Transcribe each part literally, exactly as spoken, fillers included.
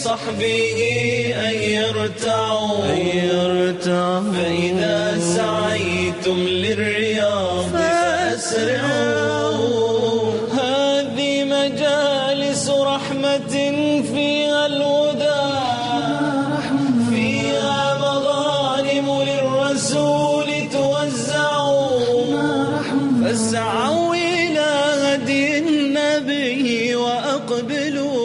صحبه أن يرتعوا فإذا سعيتم للرياض فأسرعوا. هذه مجالس رحمة فيها الهدى، فيها مغانم للرسول توزعوا، فاسعوا إلى هدي النبي وأقبلوا.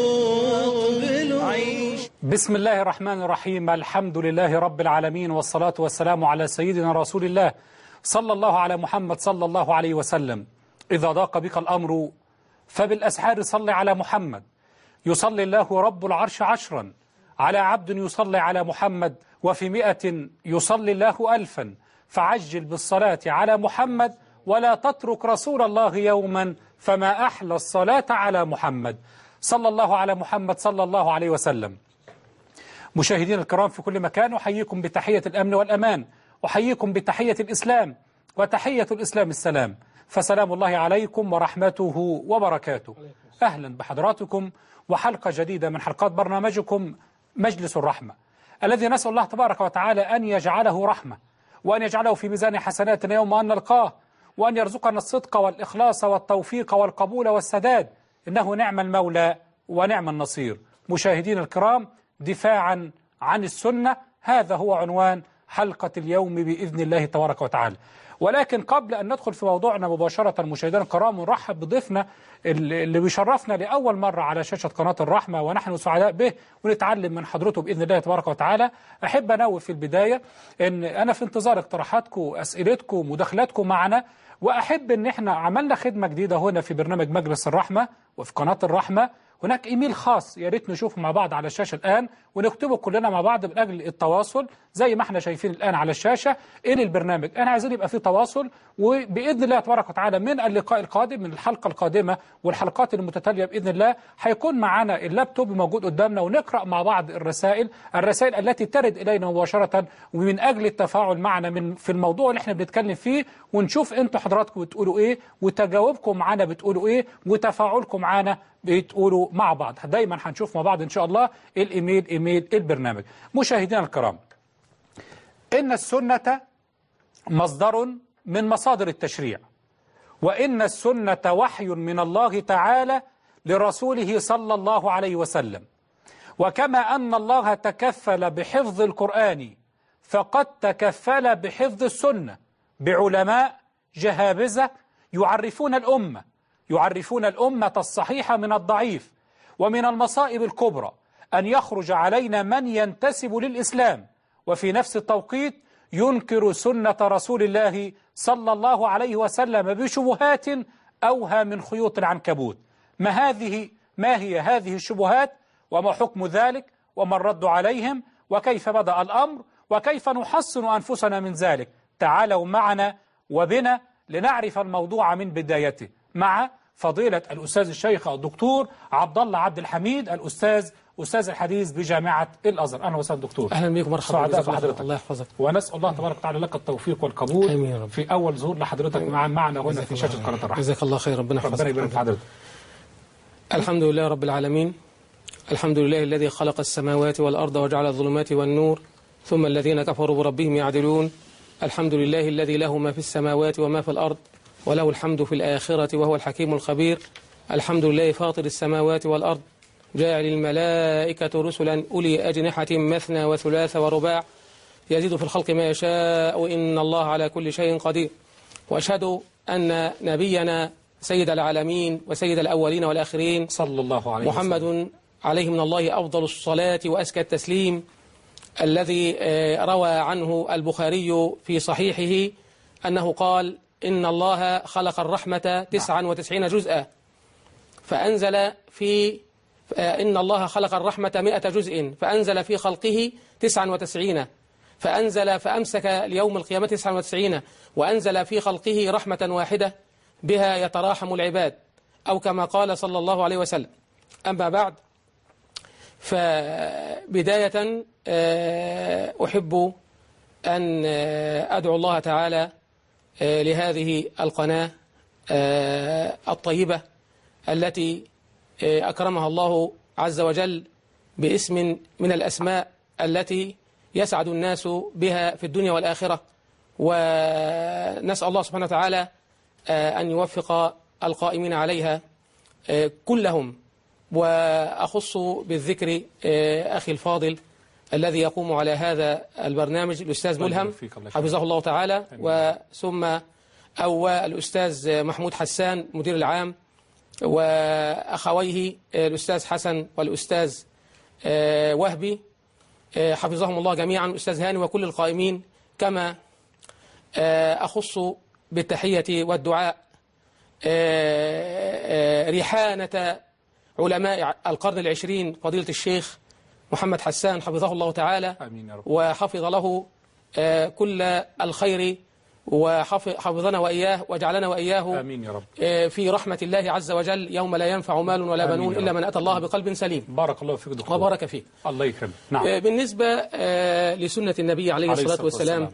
بسم الله الرحمن الرحيم. الحمد لله رب العالمين، والصلاة والسلام على سيدنا رسول الله صلى الله على محمد صلى الله عليه وسلم. إذا ضاق بك الأمر فبالأسحار صل على محمد، يصلي الله رب العرش عشرا على عبد يصلي على محمد، وفي مئة يصلي الله ألفا، فعجل بالصلاة على محمد ولا تترك رسول الله يوما، فما أحلى الصلاة على محمد صلى الله على محمد صلى الله عليه وسلم. مشاهدين الكرام في كل مكان، أحييكم بتحية الأمن والأمان، أحييكم بتحية الإسلام، وتحية الإسلام السلام، فسلام الله عليكم ورحمته وبركاته. أهلا بحضراتكم وحلقة جديدة من حلقات برنامجكم مجلس الرحمة، الذي نسأل الله تبارك وتعالى أن يجعله رحمة، وأن يجعله في ميزان حسناتنا يوم أن نلقاه، وأن يرزقنا الصدق والإخلاص والتوفيق والقبول والسداد، إنه نعم المولى ونعم النصير. مشاهدين الكرام، دفاعا عن السنة، هذا هو عنوان حلقة اليوم بإذن الله تبارك وتعالى. ولكن قبل أن ندخل في موضوعنا مباشرة مشاهدينا الكرام، ونرحب بضيفنا اللي بيشرفنا لأول مرة على شاشة قناة الرحمة ونحن سعداء به ونتعلم من حضرته بإذن الله تبارك وتعالى. أحب أنوه في البداية أن أنا في انتظار اقتراحاتكم، أسئلتكم، مداخلاتكم معنا، وأحب أن احنا عملنا خدمة جديدة هنا في برنامج مجلس الرحمة وفي قناة الرحمة. هناك إيميل خاص يا ريت نشوفه مع بعض على الشاشة الآن، ونكتبه كلنا مع بعض من أجل التواصل زي ما احنا شايفين الآن على الشاشة. إيه البرنامج؟ أنا عايزين يبقى فيه تواصل، وبإذن الله تبارك وتعالى من اللقاء القادم، من الحلقة القادمة والحلقات المتتالية بإذن الله، هيكون معنا اللابتوب موجود قدامنا، ونقرأ مع بعض الرسائل الرسائل التي ترد إلينا مباشرة، ومن أجل التفاعل معنا من في الموضوع اللي احنا بنتكلم فيه، ونشوف أنتوا حضراتكم بتقولوا إيه، وتجاوبكم معنا بتقولوا إيه، وتفاعلكم معنا بتقولوا مع بعض. دايما هنشوف مع بعض إن شاء الله الإيميل إيميل البرنامج. مشاهدينا الكرام، إن السنة مصدر من مصادر التشريع، وإن السنة وحي من الله تعالى لرسوله صلى الله عليه وسلم. وكما أن الله تكفل بحفظ القرآن، فقد تكفل بحفظ السنة بعلماء جهابذة يعرفون الأمة يعرفون الأمة الصحيح من الضعيف. ومن المصائب الكبرى أن يخرج علينا من ينتسب للإسلام وفي نفس التوقيت ينكر سنة رسول الله صلى الله عليه وسلم بشبهات أوهى من خيوط العنكبوت. ما هذه ما هي هذه الشبهات، وما حكم ذلك، وما الرد عليهم، وكيف بدأ الأمر، وكيف نحصن أنفسنا من ذلك؟ تعالوا معنا وبنا لنعرف الموضوع من بدايته مع فضيلة الأستاذ الشيخ الدكتور عبد الله عبد الحميد، الأستاذ أستاذ الحديث بجامعة الأزهر. أهلا وسهلا دكتور. أهلا بكم، مرحبا. سعداء بحضرتك. الله يحفظك. ونسأل الله تبارك وتعالى لك التوفيق والقبول. آمين يا رب. في أول ظهور لحضرتك مع معنا هنا في شاشة قناة الرحمة. جزاك الله خير، ربنا يحفظك. ربنا يبارك في حضرتك. الحمد لله رب العالمين، الحمد لله الذي خلق السماوات والأرض وجعل الظلمات والنور، ثم الذين كفروا بربهم يعدلون. الحمد لله الذي له ما في السماوات وما في الأرض، وله الحمد في الآخرة وهو الحكيم الخبير. الحمد لله فاطر السماوات والأرض، جاعل الملائكة رسلا أولي أجنحة مثنى وثلاث ورباع، يزيد في الخلق ما يشاء، إن الله على كل شيء قدير. وأشهد أن نبينا سيد العالمين وسيد الأولين والآخرين صلى الله عليه وسلم محمد عليه من الله أفضل الصلاة وأزكى التسليم، الذي روى عنه البخاري في صحيحه أنه قال: إن الله خلق الرحمة تسعا وتسعين جزءا، فأنزل في إن الله خلق الرحمة مئة جزء، فأنزل في خلقه تسعا وتسعين، فأنزل فأمسك ليوم القيامة تسعا وتسعين، وأنزل في خلقه رحمة واحدة بها يتراحم العباد، أو كما قال صلى الله عليه وسلم. أما بعد، فبداية أحب أن أدعو الله تعالى لهذه القناة الطيبة التي أكرمها الله عز وجل باسم من الأسماء التي يسعد الناس بها في الدنيا والآخرة، ونسأل الله سبحانه وتعالى أن يوفق القائمين عليها كلهم. وأخص بالذكر أخي الفاضل الذي يقوم على هذا البرنامج الأستاذ ملهم حفظه الله تعالى، وثم أو الأستاذ محمود حسان مدير العام، وأخويه الأستاذ حسن والأستاذ وهبي حفظهم الله جميعا، الأستاذ هاني وكل القائمين. كما أخص بالتحية والدعاء ريحانة علماء القرن العشرين فضيلة الشيخ محمد حسان حفظه الله تعالى، آمين يا رب. وحفظ له كل الخير وحفظنا وإياه وجعلنا وإياه آمين يا رب. في رحمة الله عز وجل يوم لا ينفع مال ولا بنون إلا من أتى الله بقلب سليم. بارك الله فيك دكتور. وبارك فيك. الله يكرمك. نعم. بالنسبة لسنة النبي عليه الصلاة والسلام،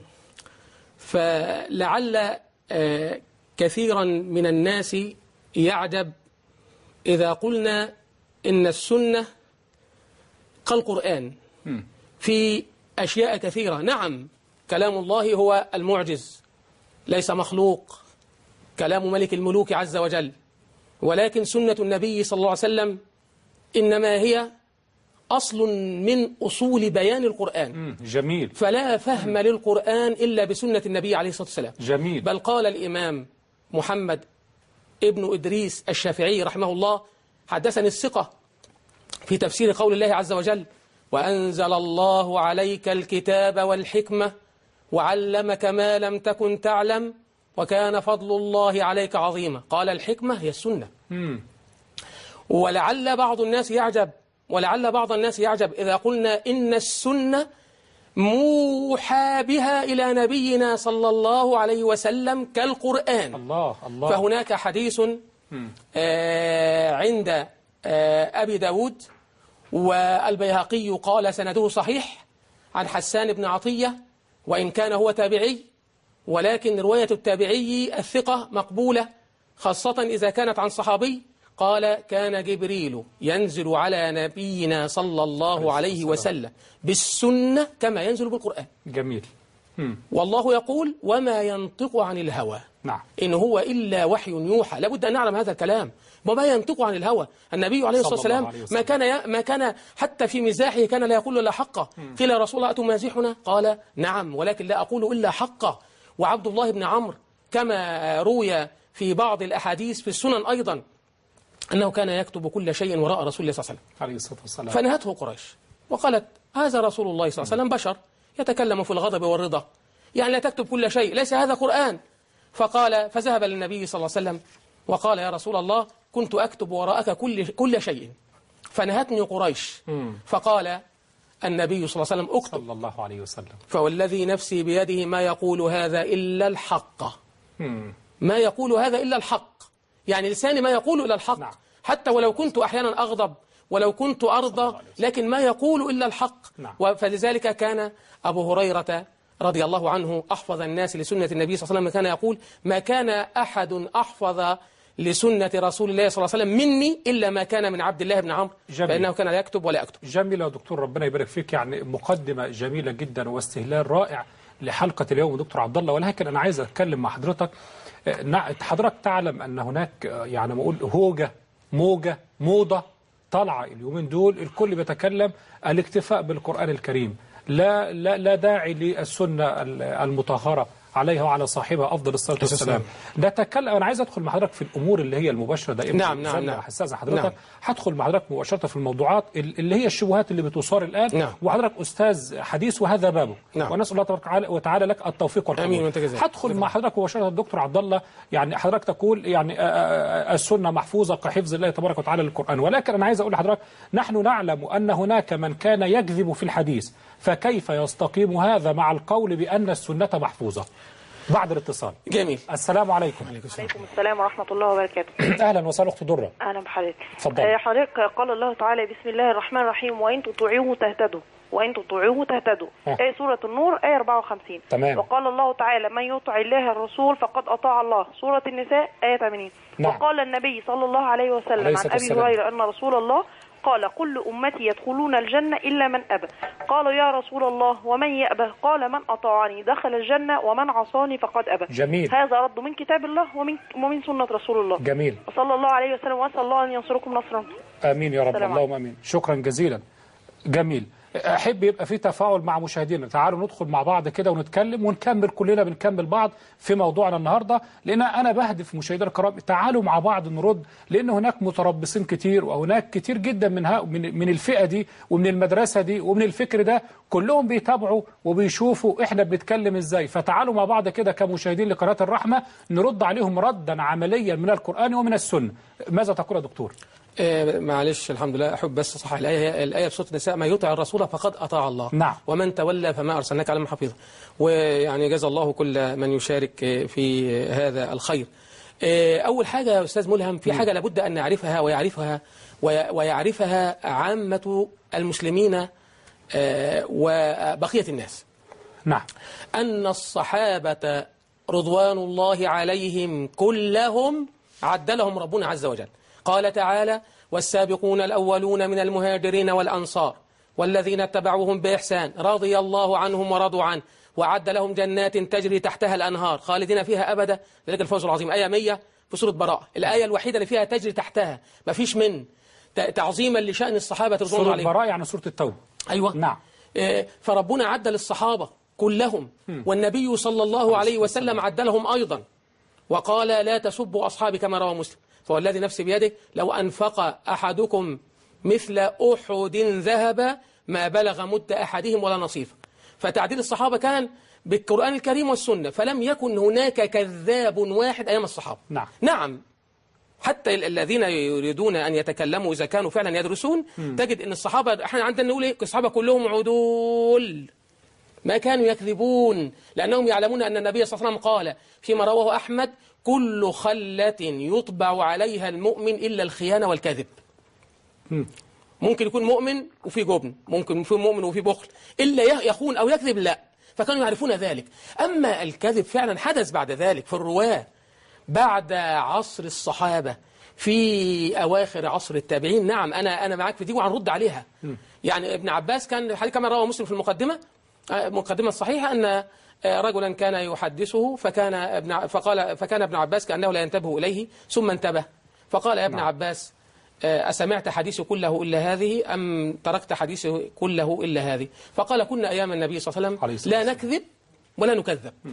فلعل كثيرا من الناس يعجب إذا قلنا إن السنة كالقرآن في أشياء كثيرة. نعم، كلام الله هو المعجز، ليس مخلوق، كلام ملك الملوك عز وجل، ولكن سنة النبي صلى الله عليه وسلم إنما هي أصل من أصول بيان القرآن. جميل. فلا فهم للقرآن إلا بسنة النبي عليه الصلاة والسلام. جميل. بل قال الإمام محمد ابن إدريس الشافعي رحمه الله: حدثني الثقة في تفسير قول الله عز وجل: وأنزل الله عليك الكتاب والحكمة وعلمك ما لم تكن تعلم وكان فضل الله عليك عظيما. قال الحكمة هي السنة. مم. ولعل بعض الناس يعجب ولعل بعض الناس يعجب إذا قلنا إن السنة موحى بها إلى نبينا صلى الله عليه وسلم كالقرآن. الله الله. فهناك حديث آه عند آه أبي داود والبيهقي قال سنده صحيح عن حسان بن عطية، وإن كان هو تابعي، ولكن رواية التابعي الثقة مقبولة، خاصة إذا كانت عن صحابي. قال: كان جبريل ينزل على نبينا صلى الله عليه وسلم بالسنة كما ينزل بالقرآن. جميل. مم. والله يقول: وما ينطق عن الهوى. نعم. إن هو إلا وحي يوحى. لابد أن نعلم هذا الكلام. وما ينطق عن الهوى. النبي عليه الصلاة والسلام ما كان ما كان حتى في مزاحه كان لا يقول إلا حقا. قيل يا رسول الله أتمازحنا؟ قال: نعم، ولكن لا أقول إلا حقا. وعبد الله بن عمرو كما روي في بعض الأحاديث في السنن أيضا أنه كان يكتب كل شيء وراء رسول الله صلى الله عليه وسلم عليه الصلاة والسلام. فنهته قريش وقالت: هذا رسول الله صلى الله عليه وسلم بشر يتكلم في الغضب والرضا، يعني لا تكتب كل شيء، ليس هذا قرآن. فقال فذهب للنبي صلى الله عليه وسلم وقال: يا رسول الله، كنت أكتب وراءك كل كل شيء فنهتني قريش. فقال النبي صلى الله عليه وسلم: اكتب. صلى الله عليه وسلم. فوالذي نفسي بيده ما يقول هذا إلا الحق. ما يقول هذا إلا الحق، يعني لساني ما يقول إلا الحق. نعم. حتى ولو كنت أحيانا أغضب ولو كنت أرضى، لكن ما يقول إلا الحق. نعم. فلذلك كان أبو هريرة رضي الله عنه أحفظ الناس لسنة النبي صلى الله عليه وسلم، كان يقول: ما كان أحد أحفظ لسنة رسول الله صلى الله عليه وسلم مني إلا ما كان من عبد الله بن عمرو، فإنه كان لا يكتب ولا يكتب. جميل يا دكتور، ربنا يبارك فيك. يعني مقدمة جميلة جدا واستهلال رائع لحلقة اليوم دكتور عبد الله. ولكن أنا عايز أتكلم مع حضرتك. حضرتك تعلم أن هناك يعني ما أقول هوجة موجة موضة طالعة اليومين دول، الكل بيتكلم الاكتفاء بالقرآن الكريم، لا لا لا داعي للسنة المطهرة عليها وعلى صاحبها أفضل الصلاة والسلام. نتكلم، أنا عايز أدخل مع حضرتك في الأمور اللي هي المباشرة دائما. نعم نعم نعم. حساسة حضرتك. نعم. هدخل مع حضرتك مباشرة في الموضوعات اللي هي الشبهات اللي بتثار الآن. نعم. وحضرتك أستاذ حديث وهذا بابه. نعم. ونسأل الله تبارك وتعالى لك التوفيق والقبول. آمين. هدخل مع حضرتك مباشرة الدكتور عبد الله. يعني حضرتك تقول يعني السنة محفوظة كحفظ الله تبارك وتعالى للقرآن، ولكن أنا عايز أقول لحضرتك نحن نعلم أن هناك من كان يكذب في الحديث، فكيف يستقيم هذا مع القول بأن السنة محفوظة؟ بعد الاتصال. جميل. السلام عليكم. عليكم السلام ورحمة الله وبركاته. أهلا وسهلا أخت درة. أهلا بحضرتك. اتفضل. حضرتك قال الله تعالى: بسم الله الرحمن الرحيم: وإن تطيعوه تهتدوا وإن تطيعوه تهتدوا. آية سورة النور آية أربعة وخمسين. تمام. وقال الله تعالى: من يطع الله الرسول فقد أطاع الله. سورة النساء آية ثمانين. نعم. وقال النبي صلى الله عليه وسلم عن أبي هريرة أن رسول الله قال كل أمتي يدخلون الجنة إلا من أبى. قالوا يا رسول الله ومن يأبى؟ قال من أطاعني دخل الجنة ومن عصاني فقد أبى. جميل. هذا رد من كتاب الله ومن ومن سنة رسول الله. جميل. وصلى الله عليه وسلم، وأسأل الله أن ينصركم نصرا. آمين يا رب، اللهم آمين. شكرا جزيلا. جميل. أحب يبقى في تفاعل مع مشاهدينا. تعالوا ندخل مع بعض كده ونتكلم ونكمل، كلنا بنكمل بعض في موضوعنا النهاردة، لأن أنا بهدف مشاهدينا الكرام تعالوا مع بعض نرد، لأن هناك متربصين كتير، وهناك كتير جدا من من من الفئة دي ومن المدرسة دي ومن الفكر ده، كلهم بيتابعوا وبيشوفوا إحنا بنتكلم إزاي. فتعالوا مع بعض كده كمشاهدين لقناة الرحمة نرد عليهم ردا عمليا من القرآن ومن السنة. ماذا تقول يا دكتور؟ آه معلش الحمد لله، أحب بس صح الآية الآية في سورة النساء: ما يطع الرسول فقد أطاع الله. نعم. ومن تولى فما أرسلناك عليهم حفيظا. ويعني جزا الله كل من يشارك في هذا الخير. آه أول حاجة يا أستاذ ملهم، في حاجة لابد أن نعرفها ويعرفها ويعرفها عامة المسلمين آه وبقية الناس. نعم. أن الصحابة رضوان الله عليهم كلهم عدلهم ربنا عز وجل. قال تعالى: والسابقون الأولون من المهاجرين والأنصار والذين اتبعوهم بإحسان رضي الله عنهم ورضوا عنه وعد لهم جنات تجري تحتها الأنهار خالدين فيها أبدا ذلك الفوز العظيم. آية مية في سورة براءة، الآية الوحيدة اللي فيها تجري تحتها، ما فيش من تعظيما لشأن الصحابة رضوان الله عليهم. سورة براءة يعني سورة التوبة. أيوة. نعم. فربنا عدل الصحابة كلهم، والنبي صلى الله عليه وسلم عدلهم أيضا، وقال: لا تسبوا أصحابي، كما روى مسلم. فوالذي نفسي بيده لو أنفق أحدكم مثل أحد ذهب ما بلغ مد أحدهم ولا نصيفه. فتعديل الصحابة كان بالقرآن الكريم والسنة، فلم يكن هناك كذاب واحد أيام الصحابة. نعم. نعم. حتى الذين يريدون أن يتكلموا إذا كانوا فعلا يدرسون م. تجد أن الصحابة، احنا عندنا نقول إيه؟ الصحابة كلهم عدول، ما كانوا يكذبون، لأنهم يعلمون أن النبي صلى الله عليه وسلم قال فيما رواه أحمد: كل خلة يطبع عليها المؤمن إلا الخيانة والكذب. م. ممكن يكون مؤمن وفي جبن، ممكن يكون مؤمن وفي بخل، إلا يخون أو يكذب لا. فكانوا يعرفون ذلك. أما الكذب فعلا حدث بعد ذلك في الرواة بعد عصر الصحابة في أواخر عصر التابعين. نعم، أنا أنا معاك في دي وهنرد عليها. م. يعني ابن عباس كان حديث كما رواه مسلم في المقدمة مقدمة الصحيحة أن رجلا كان يحدثه فكان ابن فقال فكان ابن عباس كأنه لا ينتبه إليه ثم انتبه فقال: يا ابن نعم. عباس، أسمعت حديثي كله إلا هذه أم تركت حديثي كله إلا هذه؟ فقال: كنا أيام النبي صلى الله عليه وسلم لا نكذب ولا نكذب. م.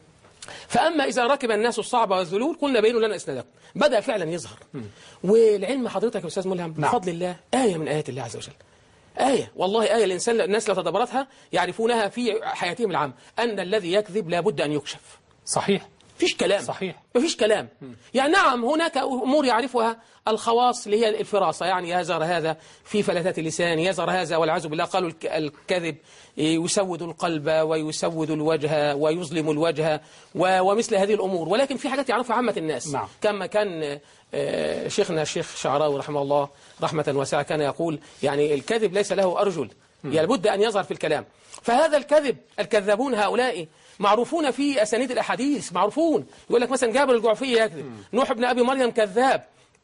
فأما إذا ركب الناس الصعب والذلول قلنا بينوا لنا إسنادكم. بدأ فعلا يظهر. م. والعلم حضرتك يا أستاذ ملهم نعم. بفضل الله آية من آيات الله عز وجل. آية والله آية الإنسان الناس لو تدبرتها يعرفونها في حياتهم العامة، أن الذي يكذب لابد أن يكشف. صحيح. فيش كلام. صحيح. مفيش كلام. م. يعني نعم هناك أمور يعرفها الخواص اللي هي الفراسة، يعني يزر هذا في فلتات اللسان، يزر هذا والعياذ بالله. قالوا الكذب يسود القلب ويسود الوجه ويظلم الوجه ومثل هذه الأمور، ولكن في حاجات يعرفها عامة الناس. نعم. كما كان شيخنا الشيخ شعراوي رحمه الله رحمة واسعة كان يقول: يعني الكذب ليس له أرجل، لابد أن يظهر في الكلام. فهذا الكذب، الكذابون هؤلاء معروفون في أسانيد الأحاديث، معروفون. يقول لك مثلا جابر الجعفي يكذب، نوح بن أبي مريم كذاب.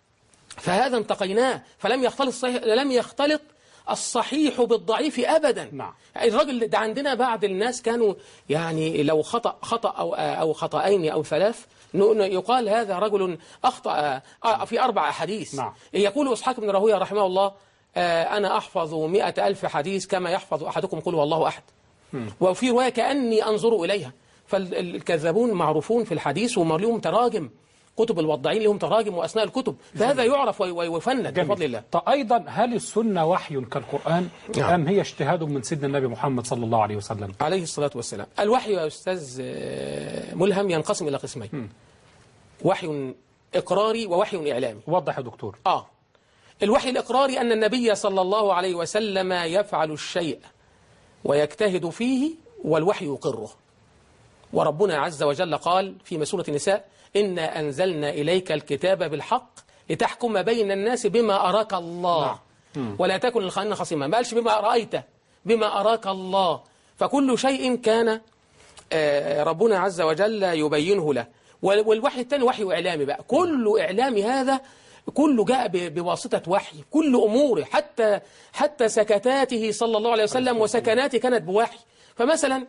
فهذا انتقيناه، فلم يختلط صحيح لم يختلط الصحيح بالضعيف أبدا. نعم. الراجل ده عندنا بعض الناس كانوا يعني لو خطأ خطأ أو أو خطأين أو ثلاث يقال هذا رجل أخطأ في أربع أحاديث. نعم. يقول إسحاق بن راهويه رحمه الله: أنا أحفظ مئة ألف حديث كما يحفظ أحدكم قل هو الله أحد. م. وفي رواية كأني أنظر إليها. فالكذابون معروفون في الحديث ومرلهم تراجم، كتب الوضاعين لهم تراجم وأثناء الكتب، فهذا يعرف ويفند بفضل الله. طيب أيضا هل السنة وحي كالقرآن نعم. أم هي اجتهاد من سيدنا النبي محمد صلى الله عليه وسلم عليه الصلاة والسلام؟ الوحي يا أستاذ ملهم ينقسم إلى قسمين: م. وحي إقراري ووحي إعلامي. وضح يا دكتور. آه الوحي الإقراري أن النبي صلى الله عليه وسلم يفعل الشيء ويجتهد فيه والوحي يقره. وربنا عز وجل قال في سورة النساء: إنا أنزلنا إليك الكتاب بالحق لتحكم بين الناس بما أراك الله نعم. ولا تكن للخائنين خصيما. ما قالش بما رأيت، بما أراك الله. فكل شيء كان ربنا عز وجل يبينه له. والوحي الثاني وحي إعلامي بقى. كل إعلامي هذا كله جاء بواسطة وحي، كل أموره حتى حتى سكتاته صلى الله عليه وسلم وسكناته كانت بوحي. فمثلا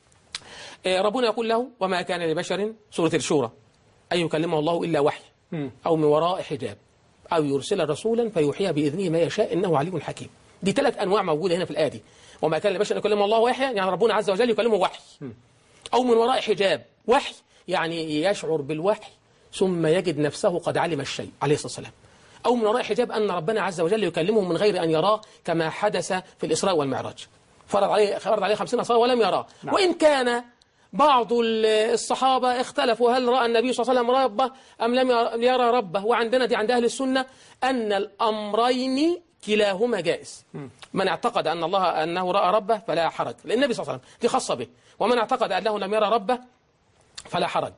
ربنا يقول له وما كان لبشر، سورة الشورى، أن يكلمه الله إلا وحي أو من وراء حجاب أو يرسل رسولا فيوحي بإذنه ما يشاء إنه عليم حكيم. دي ثلاث أنواع موجودة هنا في الآية دي. وما كان لبشر أن يكلمه الله وحيا، يعني ربنا عز وجل يكلمه وحي، أو من وراء حجاب. وحي يعني يشعر بالوحي ثم يجد نفسه قد علم الشيء عليه الصلاة والسلام. أو من وراء حجاب أن ربنا عز وجل يكلمه من غير أن يراه كما حدث في الإسراء والمعراج، فرض عليه فرض عليه خمسين صلاة ولم يراه. نعم. وإن كان بعض الصحابة اختلفوا هل رأى النبي صلى الله عليه وسلم ربه أم لم يرى ربه، وعندنا دي عند أهل السنة أن الأمرين كلاهما جائز. من اعتقد أن الله أنه رأى ربه فلا حرج، لأن النبي صلى الله عليه وسلم دي خاصة به، ومن اعتقد أنه لم يرى ربه فلا حرج.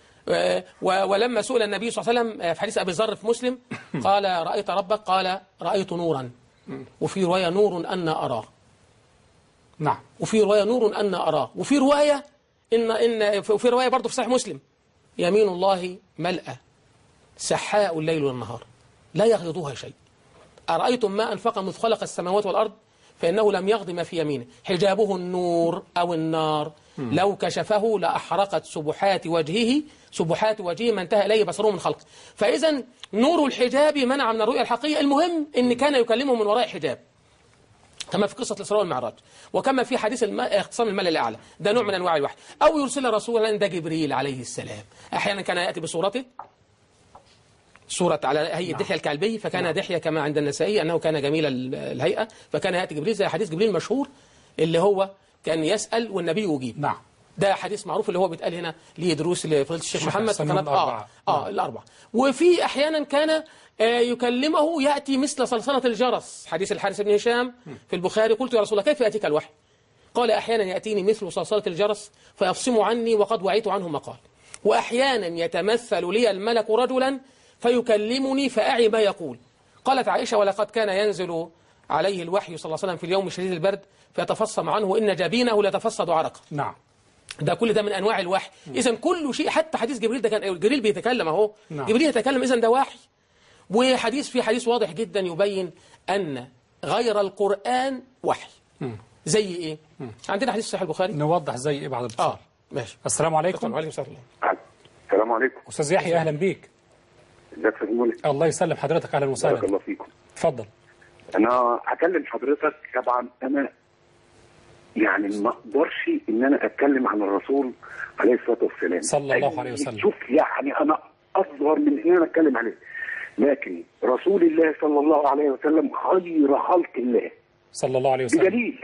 ولما سئل النبي صلى الله عليه وسلم في حديث أبي ذر في مسلم قال رأيت ربك؟ قال رأيت نورا، وفي رواية نور أن أراه. نعم. وفي رواية نور أن أراه، وفي رواية إن إن وفي رواية برضه في صحيح مسلم يمين الله ملأى سحاء الليل والنهار لا يغيضها شيء، أرأيتم ما أنفق مذ خلق السماوات والأرض فإنه لم يغض ما في يمينه، حجابه النور أو النار م. لو كشفه لأحرقت سبحات وجهه سبحات وجهه ما انتهى إليه بصره من خلقه. فإذا نور الحجاب منع من الرؤية الحقيقية. المهم إن كان يكلمه من وراء حجاب كما في قصة الإسراء والمعراج، وكما في حديث الم... اختصام الملأ الأعلى، ده نوع من أنواع الوحي. أو يرسل رسولا، ده جبريل عليه السلام، أحيانا كان يأتي بصورته صورة على هيئة دحية الكلبي، فكان دحية كما عند النسائي أنه كان جميل الهيئة، فكان يأتي جبريل زي حديث جبريل المشهور اللي هو كان يسأل والنبي يجيب. نعم. ده حديث معروف اللي هو بيتقال هنا ليه دروس لفضيلة الشيخ محمد في قناة آه آه الأربعة. وفي أحيانا كان آه يكلمه يأتي مثل صلصلة الجرس، حديث الحارث بن هشام في البخاري، قلت يا رسول الله كيف يأتيك الوحي؟ قال أحيانا يأتيني مثل صلصلة الجرس فيفصم عني وقد وعيت عنه ما قال، وأحيانا يتمثل لي الملك رجلا فيكلمني فأعي ما يقول. قالت عائشة ولقد كان ينزل عليه الوحي صلى الله عليه وسلم في اليوم شديد البرد فيتفصم عنه إن جبينه لتفصد عرقا. نعم. ده كل ده من أنواع الوحي. إذن كل شيء، حتى حديث جبريل ده كان جبريل بيتكلم أهو. نعم. جبريل يتكلم، إذن ده وحي. وحديث في حديث واضح جدا يبين أن غير القرآن وحي. م. زي إيه؟ م. عندنا حديث صحيح البخاري نوضح زي إيه بعد الاتصال. آه ماشي. السلام عليكم. وعليكم السلام. السلام عليكم. أستاذ يحيى أهلا بيك. ازيك يا فندم؟ الله يسلم حضرتك، اهلا وسهلا. بارك الله فيكم. اتفضل. انا هكلم حضرتك، طبعا انا يعني ما اقدرش ان انا اتكلم عن الرسول عليه الصلاه والسلام صلى الله عليه وسلم. شوف يعني انا اصغر من ان انا اتكلم عليه، لكن رسول الله صلى الله عليه وسلم خير خلق الله صلى الله عليه وسلم. بدليل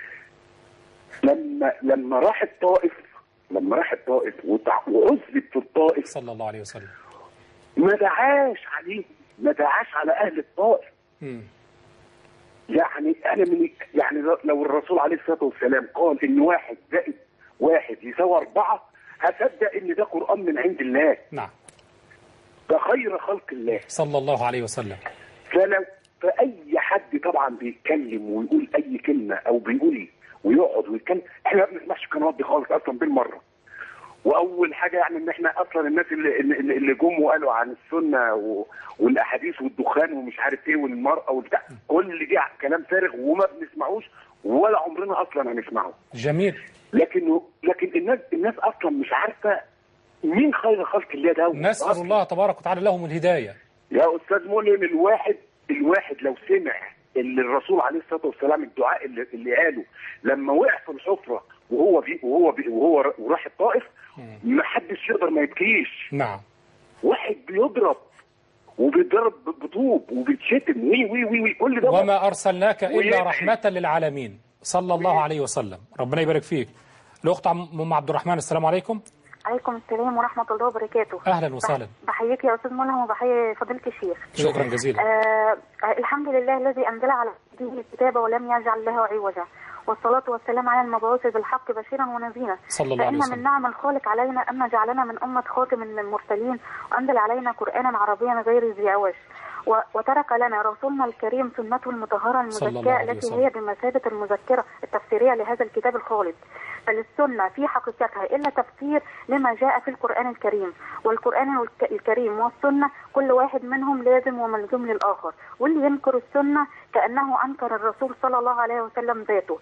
لما لما راح الطائف لما راح الطائف وعذب في الطائف صلى الله عليه وسلم ما دعاش عليه، ما دعاش على اهل الطائف. م. يعني انا من يعني لو الرسول عليه الصلاه والسلام قال ان واحد زائد واحد يساوي اربعه هصدق ان ده قران من عند الله. نعم. ده خير خلق الله صلى الله عليه وسلم. فلو فاي حد طبعا بيتكلم ويقول اي كلمه او بيقول ويقعد ويتكلم، احنا ما بنسمعش القنوات دي خالص اصلا بالمره. واول حاجه يعني ان احنا اصلا الناس اللي اللي جم وقالوا عن السنه والاحاديث والدخان ومش عارف ايه والمراه وبتاع، كل دي كلام فارغ وما بنسمعوش ولا عمرنا اصلا هنسمعه. جميل. لكن لكن الناس الناس اصلا مش عارفه مين خير خلق الله ده. نسال الله تبارك وتعالى لهم الهدايه. يا استاذ مولم، الواحد الواحد لو سمع اللي الرسول عليه الصلاه والسلام الدعاء اللي, اللي قاله لما وقع في الحفره وهو بي وهو بي وهو وراح الطائف، ما حدش يقدر ما يبكيش. نعم. واحد بيضرب وبيضرب بطوب وبيتشتم وي وي وي, وي كل ده. وما ارسلناك الا رحمه للعالمين صلى الله عليه وسلم. ربنا يبارك فيك. الاخت ام عبد الرحمن، السلام عليكم. عليكم السلام ورحمه الله وبركاته. اهلا وسهلا. بحييك يا استاذ ملهم وبحيي فضيله الشيخ. شكرا جزيلا. آه الحمد لله الذي انزل على عبده الكتاب ولم يجعل له عوجا، والصلاة والسلام على المبعوث بالحق بشيرا ونذيرا. صلى الله عليه وسلم. فإن من نعم الخالق علينا أن جعلنا من أمة خاتم المرسلين، وأنزل علينا قرآنا عربيا غير ذي عوج، وترك لنا رسولنا الكريم سنته المطهرة المزكاة التي هي بمثابة المذكرة التفسيرية لهذا الكتاب الخالد. فللسنة في حقيقتها إلا تفسير لما جاء في القرآن الكريم، والقرآن الكريم والسنة كل واحد منهم لازم وملزوم للآخر، واللي ينكر السنة كأنه أنكر الرسول صلى الله عليه وسلم ذاته.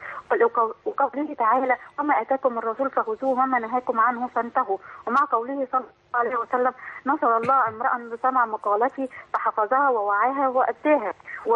وقوله تعالى وما أتاكم الرسول فخذوه وما نهاكم عنه فانتهوا، ومع قوله صلى الله عليه وسلم نصر الله امرأ بسمع مقالتي فحفظها ووعاها وأداها،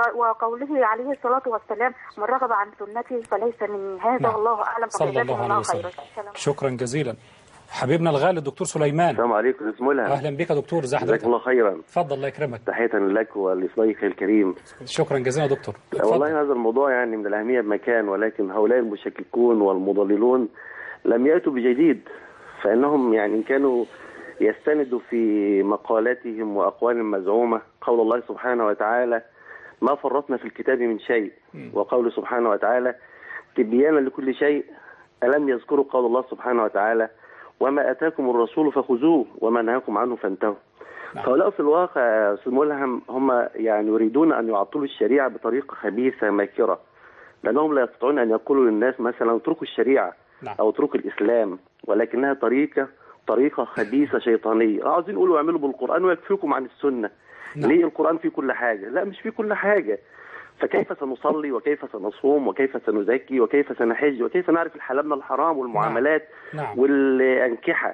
وقوله عليه الصلاة والسلام من رغب عن سنتي فليس مني. هذا نعم. والله أعلم. صلى الله عليه وسلم. شكرا جزيلا. حبيبنا الغالي الدكتور سليمان. السلام عليكم. اسمه لها. اهلا بك يا دكتور. ازي حضرتك؟ جزاك الله خيرا. اتفضل الله يكرمك. تحية لك ولضيفك الكريم. شكرا جزيلا يا دكتور. اتفضل. والله هذا الموضوع يعني من الأهمية بمكان، ولكن هؤلاء المشككون والمضللون لم يأتوا بجديد، فإنهم يعني كانوا يستندوا في مقالاتهم وأقوال مزعومة قول الله سبحانه وتعالى ما فرطنا في الكتاب من شيء، وقول سبحانه وتعالى تبيانا لكل شيء. ألم يذكروا قول الله سبحانه وتعالى وما أتاكم الرسول فخذوه وما نهاكم عنه فانتهوا. فهؤلاء في الواقع أستاذ ملهم هم يعني يريدون أن يعطلوا الشريعة بطريقة خبيثة ماكرة، لأنهم لا يستطيعون أن يقولوا للناس مثلا اتركوا الشريعة أو اتركوا الإسلام، ولكنها طريقة طريقة خبيثة شيطانية. عاوزين يقولوا اعملوا بالقرآن ويكفيكم عن السنة. نعم. ليه القرآن فيه كل حاجة؟ لا، مش فيه كل حاجة. فكيف سنصلي وكيف سنصوم وكيف سنزكي وكيف سنحج وكيف نعرف الحلال من الحرام والمعاملات؟ نعم. والأنكحة.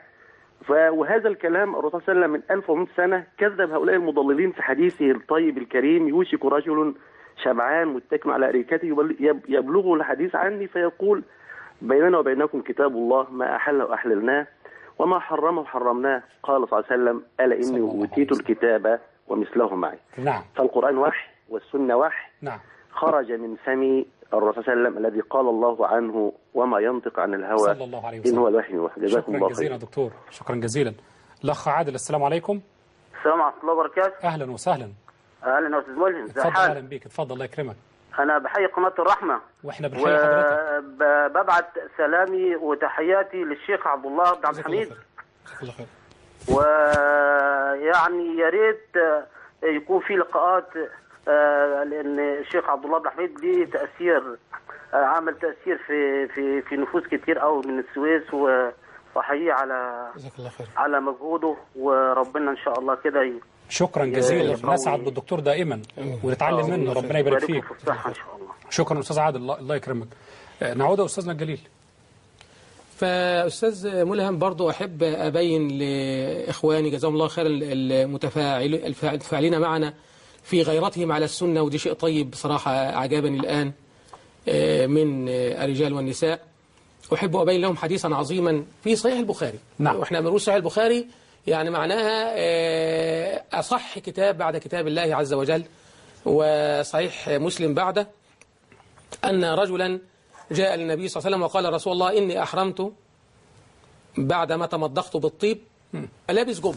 وهذا الكلام الرسول صلى الله عليه وسلم من ألف ومئة سنة كذب هؤلاء المضللين في حديثه الطيب الكريم يوشك رجل شبعان متكئ على أريكته يبلغه الحديث عني فيقول بيننا وبينكم كتاب الله ما أحله أحللناه وما حرمه حرمناه. قال صلى الله عليه وسلم ألا إني أوتيت الكتاب ومثله معي. نعم. فالقرآن وحي والسنة وحي. نعم. خرج من فم الرسول صلى الله عليه وسلم الذي قال الله عنه وما ينطق عن الهوى صلى الله عليه وسلم إن هو الوحي الوحي. جزاكم الله خير. شكرا جزيلا دكتور. شكرا جزيلا. الأخ عادل السلام عليكم. السلام ورحمة الله وبركاته. أهلا وسهلا. أهلا أستاذ ملهم. اتفضل. أهلا بك. اتفضل الله يكرمك. أنا بحيي قناة الرحمة وإحنا بنحيي حضرتك. وببعت سلامي وتحياتي للشيخ عبد الله عبد الحميد. جزاك الله خير. ويعني يا ريت يكون في لقاءات، لأن الشيخ عبد الله عبد الحميد ليه تأثير، عمل تأثير في في في نفوس كتير قوي من السويس، وأحييه على جزاك الله خير على مجهوده، وربنا إن شاء الله كده ي... شكرا جزيلا. نسعد بالدكتور دائما ونتعلم منه. ربنا يبارك فيك. في الصحة إن شاء الله. شكرا أستاذ عادل. الله يكرمك. نعود أستاذنا الجليل. فأستاذ ملهم برضو أحب أبين لإخواني جزاهم الله خيرا المتفاعلين معنا في غيرتهم على السنة، ودي شيء طيب بصراحة عجبني الآن من الرجال والنساء. أحب أبين لهم حديثا عظيما في صحيح البخاري. نعم. وإحنا بنقول صحيح البخاري يعني معناها أصح كتاب بعد كتاب الله عز وجل، وصحيح مسلم بعده، أن رجلا جاء للنبي صلى الله عليه وسلم وقال رسول الله إني أحرمت بعدما تمضغت بالطيب ألابس جبة.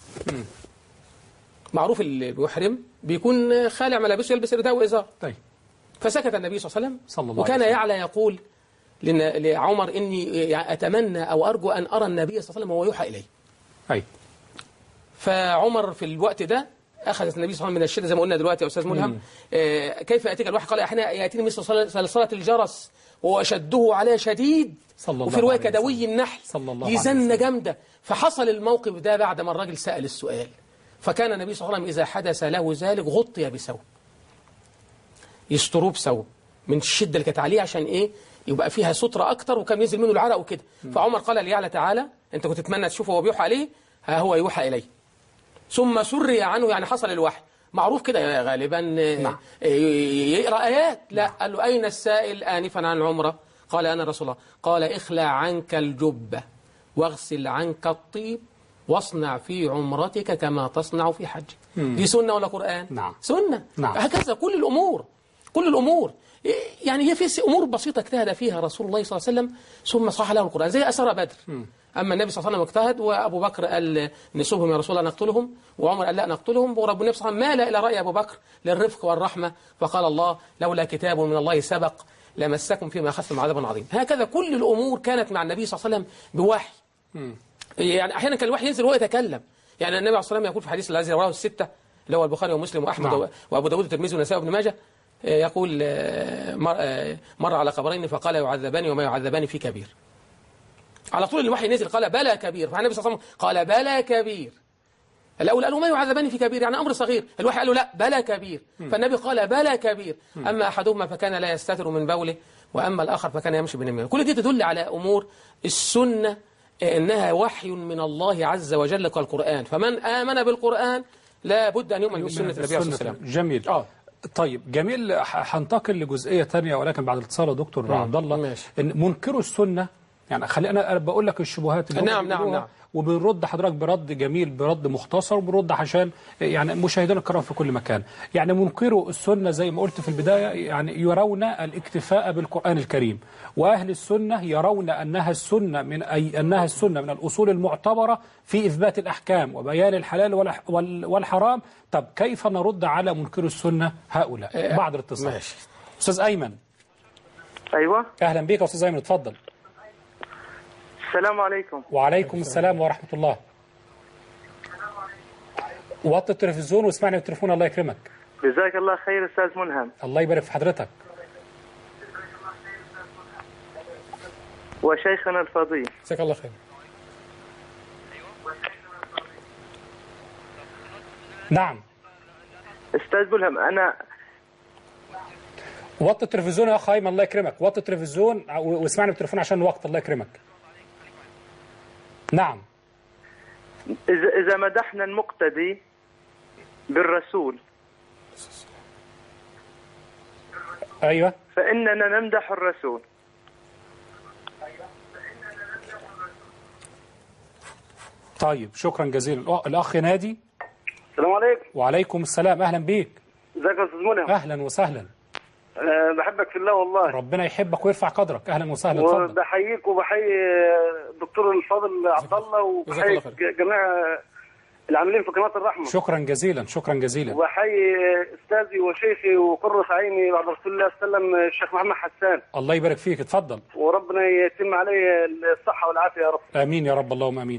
معروف اللي بيحرم بيكون خالع ملابسه يلبس رداء وإزار. طيب. فسكت النبي صلى الله عليه وسلم صلى الله وكان عليه وسلم. يعلى يقول لعمر إني أتمنى أو أرجو أن أرى النبي صلى الله عليه وسلم وهو يوحى إليه. أي. فعمر في الوقت ده أخذت النبي صلى الله عليه وسلم من الشدة زي ما قلنا دلوقتي يا أستاذ ملهم. آه كيف يأتيك الوحي؟ قال أحيانا يأتيني مثل صلصلة الجرس وأشده عليه شديد، وفي رواية كدوي النحل يزن جامدة. فحصل الموقف ده بعد ما الراجل سأل السؤال، فكان النبي صلى الله عليه وسلم إذا حدث له ذلك غطي بثوب، يستروه بثوب من الشدة اللي كانت عليه عشان إيه يبقى فيها سترة أكتر، وكان ينزل منه العرق وكده. فعمر قال ليعلى تعالى أنت كنت تتمنى تشوفه وهو بيوحى عليه، ها هو يوحى إليه. ثم سري عنه يعني حصل الوحي. معروف كده غالبا نعم. يقرأ آيات. لا، قال له أين السائل آنفا عن العمرة؟ قال أنا رسول الله. قال اخلع عنك الجبة واغسل عنك الطيب واصنع في عمرتك كما تصنع في حجك. دي سنة ولا قرآن؟ نعم. سنة. نعم. هكذا كل الأمور كل الأمور يعني هي في أمور بسيطة اجتهد فيها رسول الله صلى الله عليه وسلم ثم صح له القرآن، زي أسرى بدر. م. أما النبي صلى الله عليه وسلم اجتهد، وأبو بكر قال نسوبهم يا رسول الله نقتلهم، وعمر قال لا نقتلهم، ورب النبي صلى الله عليه وسلم مال إلى رأي أبو بكر للرفق والرحمة، فقال الله لولا كتاب من الله سبق لمسكم فيما أخذتم عذاب عظيم. هكذا كل الأمور كانت مع النبي صلى الله عليه وسلم بوحي. م. يعني أحيانا كان الوحي ينزل وهو يتكلم. يعني النبي صلى الله عليه وسلم يقول في حديث الذي رواه الستة اللي هو البخاري ومسلم وأحمد نعم. وأبو داود والترمذي والنسائي وابن ماجه، يقول مر على قبرين فقال يعذبان وما يعذبان في كبير. على طول الوحي نزل قال بلى كبير، فالنبي صلى الله عليه وسلم قال بلى كبير. الأول قالوا ما يعذبان في كبير، يعني أمر صغير. الوحي قالوا لا بلى كبير، فالنبي قال بلى كبير. أما أحدهما فكان لا يستتر من بوله، وأما الآخر فكان يمشي بنميمه. كل دي تدل على أمور السنة إنها وحي من الله عز وجل كالقرآن، فمن آمن بالقرآن لا بد أن يؤمن بسنة النبي صلى الله عليه وسلم. جميل. آه. طيب جميل. هنتقل لجزئية ثانية ولكن بعد الاتصال دكتور عبد الله. ماشي. إن منكروا السنة، يعني خلينا أنا بقول لك الشبهات اللي نعم نعم نعم وبنرد حضرتك برد جميل، برد مختصر، وبنرد عشان يعني مشاهدينا الكرام في كل مكان. يعني منكروا السنة زي ما قلت في البداية يعني يرون الاكتفاء بالقرآن الكريم، وأهل السنة يرون أنها السنة من أي أنها السنة من الأصول المعتبرة في إثبات الأحكام وبيان الحلال والحرام. طب كيف نرد على منكروا السنة هؤلاء؟ بعد الاتصال. ماشي. أستاذ أيمن. أيوة. أهلا بك يا أستاذ أيمن، اتفضل. السلام عليكم. وعليكم السلام ورحمة الله. وطي التلفزيون واسمعني بالتليفون الله يكرمك. جزاك الله خير أستاذ ملهم. الله يبارك في حضرتك. وشيخنا الفضيل. جزاك الله خير. نعم. أستاذ ملهم أنا وطي التلفزيون يا أخ أيمن الله يكرمك، وطي التلفزيون واسمعني بالتليفون عشان الوقت الله يكرمك. نعم. إذا إذا مدحنا المقتدي بالرسول أيوة فإننا نمدح الرسول. طيب شكرا جزيلا. الأخ نادي. السلام عليكم. وعليكم السلام، أهلا بيك. ازيك يا أستاذ ملهم؟ أهلا وسهلا. أه بحبك في الله والله. ربنا يحبك ويرفع قدرك. أهلا وسهلا. اتفضل. وبحييك وبحيي الدكتور الفاضل عبد الله وبحيي جميع العاملين في قناة الرحمة. شكرا جزيلا. شكرا جزيلا. وبحيي أستاذي وشيخي وقرة عيني بعد رسول الله صلى الله عليه وسلم الشيخ محمد حسان. الله يبارك فيك. اتفضل. وربنا يتم عليه الصحة والعافية يا رب. آمين يا رب اللهم آمين.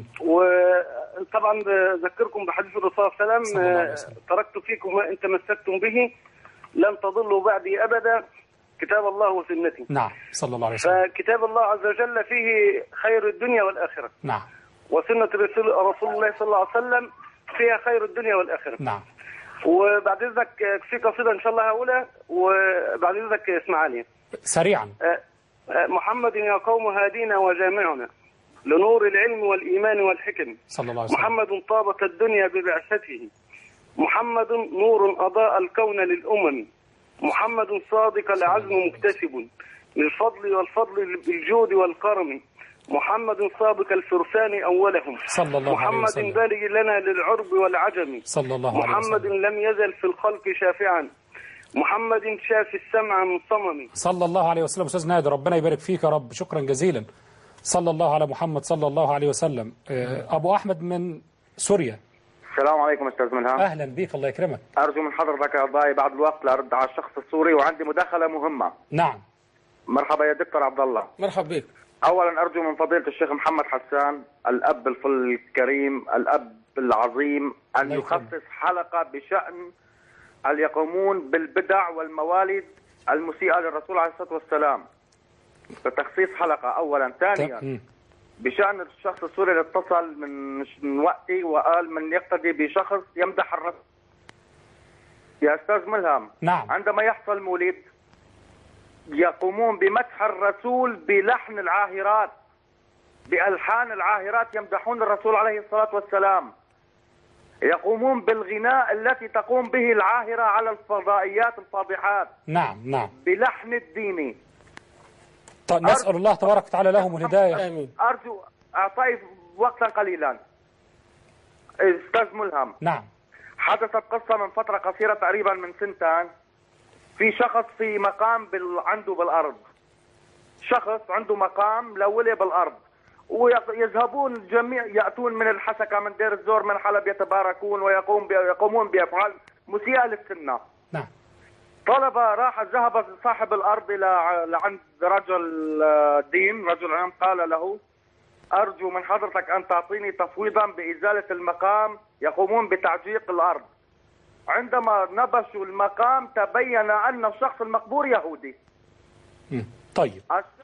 وطبعا بذكركم بحديث الرسول صلى الله عليه وسلم تركت فيكم ما إن تمسكتم به لن تضلوا بعدي أبدا كتاب الله وسنتي. نعم صلى الله عليه وسلم. فكتاب الله عز وجل فيه خير الدنيا والآخرة. نعم. وسنة رسول, رسول الله صلى الله عليه وسلم فيها خير الدنيا والآخرة. نعم. وبعد إذنك في قصيدة إن شاء الله هقولها وبعد إذنك اسمع لي سريعا. محمد يا قوم هادينا وجامعنا لنور العلم والإيمان والحكم صلى الله عليه وسلم. محمد طابت الدنيا ببعثته محمد نور أضاء الكون للأمم محمد صادق العزم مكتسب للفضل والفضل بالجود والكرم محمد سابق الفرسان أولهم صلى الله عليه وسلم. محمد بالغ لنا للعرب والعجم صلى الله عليه وسلم. محمد لم يزل في الخلق شافعا محمد شاف السمع من صمم. صلى الله عليه وسلم. أستاذ نادر ربنا يبارك فيك يا رب. شكرا جزيلا. صلى الله على محمد صلى الله عليه وسلم. أبو أحمد من سوريا. السلام عليكم أستاذ ملهم. أهلا بك الله يكرمك. أرجو من حضرتك يا ضاي بعد الوقت لأرد على الشخص السوري وعندي مداخلة مهمة. نعم. مرحبا يا دكتور عبد الله. مرحبا بك. أولا أرجو من فضيلة الشيخ محمد حسان الأب الكريم الأب العظيم أن يخصص حلقة بشأن اللي يقومون بالبدع والموالد المسيئة للرسول عليه الصلاة والسلام. بتخصيص حلقة أولا. ثانيا بشأن الشخص السوري اللي اتصل من وقتي وقال من يقتدي بشخص يمدح الرسول. يا أستاذ ملهم. نعم. عندما يحصل مولد يقومون بمدح الرسول بلحن العاهرات بألحان العاهرات يمدحون الرسول عليه الصلاة والسلام. يقومون بالغناء التي تقوم به العاهرة على الفضائيات الفاضحات. نعم نعم. بلحن الديني. طيب نسأل الله تبارك وتعالى لهم الهداية. آمين. أرجو أعطي وقتا قليلا. أستاذ ملهم. نعم. حدثت قصة من فترة قصيرة تقريبا من سنتين. في شخص في مقام بال... عنده بالأرض. شخص عنده مقام لولي بالأرض ويذهبون الجميع يأتون من الحسكة من دير الزور من حلب يتباركون ويقوم ب... يقومون بأفعال مسيئة للسنة. نعم. طلب راح ذهب صاحب الأرض إلى لعند رجل دين رجل علم قال له أرجو من حضرتك أن تعطيني تفويضا بإزالة المقام يقومون بتعجيق الأرض. عندما نبشوا المقام تبين أن الشخص المقبور يهودي. طيب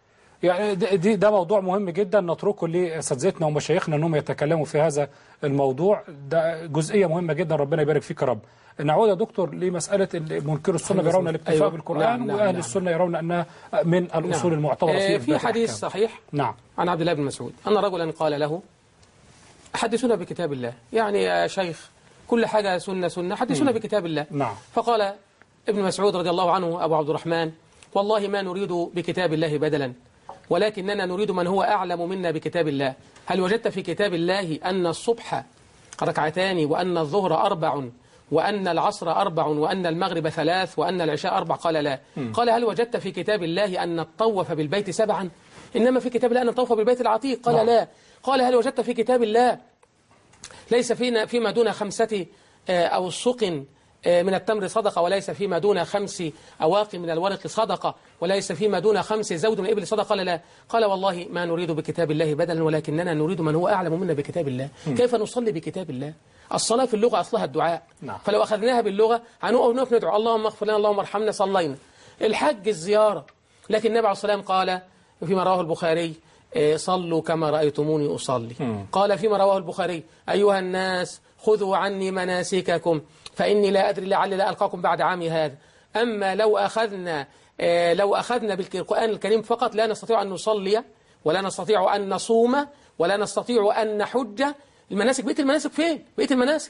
يعني دي ده موضوع مهم جدا نتركه لاساتذتنا ومشايخنا انهم يتكلموا في هذا الموضوع. ده جزئيه مهمه جدا، ربنا يبارك فيك يا رب. نعود يا دكتور لمساله منكر السنه بيرون الاكتفاء أيوة. بالقران، نعم نعم واهل نعم. السنه يرون انها من الاصول نعم. المعتبره في في حديث الأحكام. صحيح نعم عن عبد الله بن مسعود ان رجلا قال له حدثونا بكتاب الله، يعني يا شيخ كل حاجه سنه سنه، حدثونا بكتاب الله. نعم. فقال ابن مسعود رضي الله عنه ابو عبد الرحمن والله ما نريد بكتاب الله بدلا، ولكننا نريد من هو أعلم منا بكتاب الله. هل وجدت في كتاب الله أن الصبح ركعتان وأن الظهر أربع وأن العصر أربع وأن المغرب ثلاث وأن العشاء أربع؟ قال لا. م. قال هل وجدت في كتاب الله أن الطوف بالبيت سبعا؟ إنما في كتاب الله أن الطوف بالبيت العتيق. قال لا. لا. قال هل وجدت في كتاب الله ليس فينا فيما دون خمسة أو السق من التمر صدقة، وليس فيما دون خمس أواق من الورق صدقة، وليس فيما دون خمس زود من الإبل صدقة؟ قال لا. قال والله ما نريد بكتاب الله بدلا، ولكننا نريد من هو أعلم منا بكتاب الله. م. كيف نصلي بكتاب الله؟ الصلاة في اللغة أصلها الدعاء. نعم. فلو أخذناها باللغة هنقف ندعو اللهم اغفر لنا اللهم ارحمنا صلينا. الحج الزيارة، لكن النبي عليه الصلاة والسلام قال فيما رواه البخاري صلوا كما رأيتموني أصلي. م. قال فيما رواه البخاري أيها الناس خذوا عني مناسككم فإني لا أدري لعل لا ألقاكم بعد عامي هذا. أما لو أخذنا آه لو أخذنا بالقرآن الكريم فقط لا نستطيع أن نصلي ولا نستطيع أن نصوم ولا نستطيع أن نحج. المناسك بقية المناسك فين؟ بقية المناسك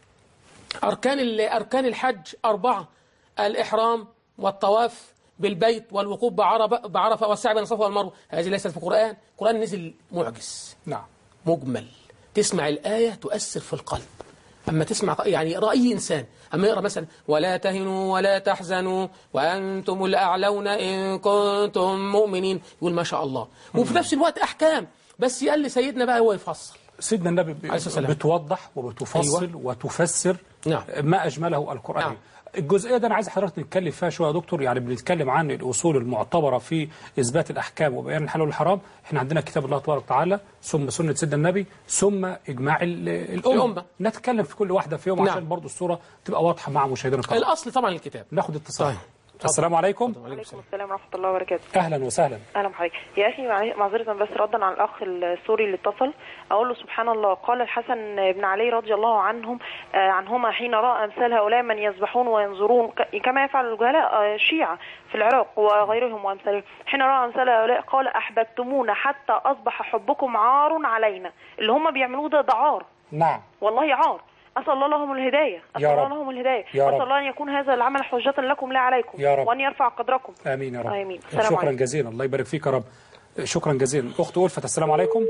أركان أركان الحج أربعة: الإحرام والطواف بالبيت والوقوف بعرفة بعرفة والسعي بين الصفا والمروة. هذه ليست في القرآن. القرآن نزل معجز. نعم. مجمل، تسمع الآية تؤثر في القلب. أما تسمع يعني رأي إنسان أما يقرأ مثلا ولا تهنوا ولا تحزنوا وأنتم الأعلون إن كنتم مؤمنين، يقول ما شاء الله. وفي نفس الوقت أحكام، بس يقال لسيدنا بقى هو يفصل. سيدنا النبي بتوضح وبتفصل أيوة. وتفسر نعم. ما أجمله القرآن. نعم. الجزئية ده أنا عايز حضرتك نتكلم فيها شوية يا دكتور. يعني بنتكلم عن الأصول المعتبرة في إثبات الأحكام وبيان الحلال والحرام. إحنا عندنا كتاب الله تبارك وتعالى، ثم سنة سيدنا النبي، ثم إجماع الأمة. نتكلم في كل واحدة فيهم نعم. عشان برضو الصورة تبقى واضحة مع مشاهدينا الكرام. الأصل طبعا الكتاب. ناخد اتصال. طيب. السلام عليكم. وعليكم السلام ورحمة الله وبركاته. أهلا وسهلا. أهلا بحضرتك يا أخي. معذرة بس ردا على الأخ السوري اللي اتصل، أقول له سبحان الله قال الحسن بن علي رضي الله عنهم عنهما حين رأى أمثال هؤلاء من يذبحون وينظرون كما يفعل الجهلاء الشيعة في العراق وغيرهم وأمثالهم، حين رأى أمثال هؤلاء قال أحببتمونا حتى أصبح حبكم عار علينا. اللي هم بيعملوه ده ده عار. نعم والله عار. أسأل الله لهم الهداية، أسأل الله لهم الهداية، أسأل الله أن يكون هذا العمل حجة لكم لا عليكم، وأن يرفع قدركم. آمين يا رب. آمين. شكرا جزيلا، الله يبارك فيك يا رب. شكرا جزيلا. أخت ألفت السلام عليكم.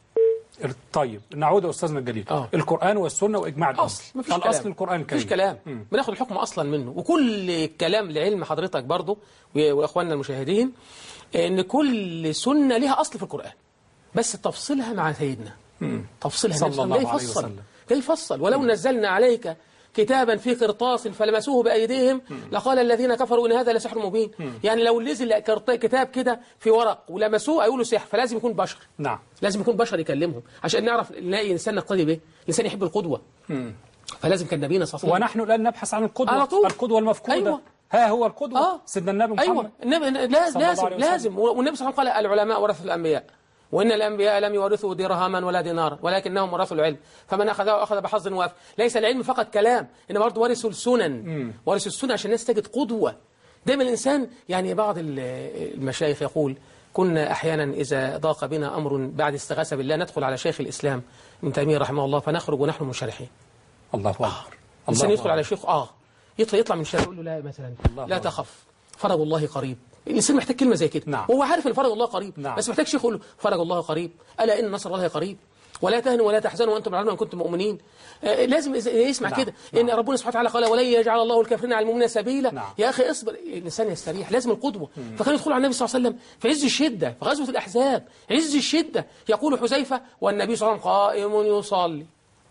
طيب نعود يا أستاذنا الجليل. آه. القرآن والسنة وإجماع الأصل. الأصل القرآن الكريم. مفيش كلام. مم. بناخد الحكم أصلا منه، وكل كلام لعلم حضرتك برضو وإخواننا المشاهدين إن كل سنة لها أصل في القرآن، بس تفصيلها مع سيدنا. مم. تفصيلها صلى الله عليه وسلم. كيف فصل ولو نزلنا عليك كتابا في قرطاس فلمسوه بأيديهم لقال الذين كفروا إن هذا لسحر مبين. يعني لو نزل كتاب كده في ورق ولمسوه هيقولوا سحر، فلازم يكون بشر. نعم. لازم يكون بشر يكلمهم عشان نعرف نلاقي إنسان نقتدي به، إنسان يحب القدوة. مم. فلازم كان نبينا صلى الله عليه وسلم. ونحن الآن نبحث عن القدوة. على طول. القدوة المفقودة. أيوة. ها هو القدوة. آه. سيدنا النبي محمد. أيوة. النبي لازم لازم, لازم. والنبي صلى الله عليه وسلم قال العلماء ورثة الأنبياء، وإن الأنبياء لم يورثوا درهما ولا دينارا ولكنهم ورثوا العلم، فمن أخذه أخذ بحظ وافر. ليس العلم فقط كلام، إنما برضه ورثوا السنن. ورثوا السنن عشان الناس تجد قدوة. دايما الإنسان يعني بعض المشايخ يقول كنا أحيانا إذا ضاق بنا أمر بعد استغاثة بالله ندخل على شيخ الإسلام ابن تيمية رحمه الله فنخرج ونحن منشرحين. الله أكبر. الإنسان يدخل على شيخ آه يطلع يطلع من الشارع يقول له لا مثلا لا تخف فرج الله قريب. الإنسان محتاج كلمة زي كده. نعم. وهو عارف ان فرج الله قريب. نعم. بس محتاج شيخ يقول له فرج الله قريب، ألا إن نصر الله قريب، ولا تهنوا ولا تحزنوا وأنتم تعلمون إن كنتم مؤمنين. آه لازم يسمع نعم. كده. نعم. إن ربنا سبحانه وتعالى قال ولن يجعل الله الكافرين على المؤمنين سبيلا. نعم. يا أخي اصبر، الإنسان يستريح، لازم القدوة. مم. فكانوا يدخلوا على النبي صلى الله عليه وسلم في عز الشدة، في غزوة الأحزاب عز الشدة، يقول حذيفة والنبي صلى الله عليه وسلم قائم يصلي.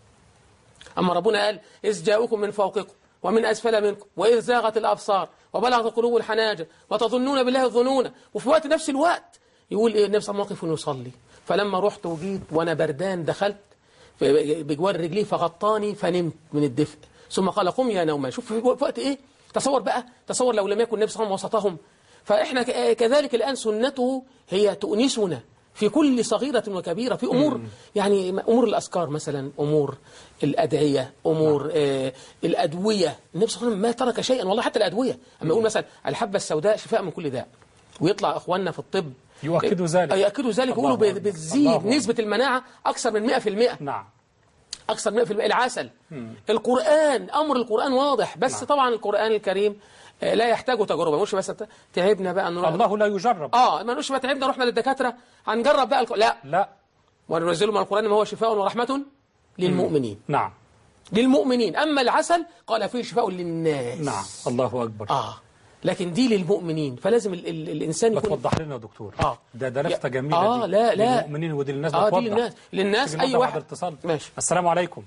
أما ربنا قال إذ جاءكم من فوقكم ومن أسفل منكم وإذ زاغت الأبصار وبلغت القلوب الحناجر وتظنون بالله الظنون. وفي وقت نفس الوقت يقول إيه النبي صلى الله عليه وسلم واقف يصلي. فلما رحت وجيت وأنا بردان دخلت بجوار رجلي فغطاني فنمت من الدفء، ثم قال قم يا نومان. شوف في وقت إيه، تصور بقى، تصور لو لم يكن النبي صلى الله عليه وسلم وسطهم فإحنا كذلك الآن سنته هي تؤنسنا في كل صغيرة وكبيرة، في أمور مم. يعني أمور الأذكار مثلا، أمور الأدعية، أمور آه الأدوية. النبي صلى الله عليه وسلم ما ترك شيئا والله، حتى الأدوية. أما يقول مثلا الحبة السوداء شفاء من كل داء، ويطلع إخواننا في الطب يؤكدوا ذلك يؤكدوا ذلك ويقولوا بتزيد نسبة المناعة أكثر من مئة في المئة. نعم، أكثر من مئة في المئة. العسل، مم. القرآن، أمر القرآن واضح، بس نعم. طبعا القرآن الكريم لا يحتاج تجربة. مش بس تعبنا بقى نروح الله لا يجرب. اه ما نقولش بقى تعبنا رحنا للدكاترة هنجرب بقى الك... لا لا وننزل من القرآن ما هو شفاء ورحمة للمؤمنين. مم. نعم، للمؤمنين. أما العسل قال فيه شفاء للناس. نعم، الله أكبر. اه لكن دي للمؤمنين، فلازم ال ال الإنسان يكون. بتوضح لنا يا دكتور. اه ده ده لفتة جميلة. اه دي. لا لا للمؤمنين ودي للناس. اه بتوضح دي للناس للناس أي واحد. ماشي. السلام عليكم.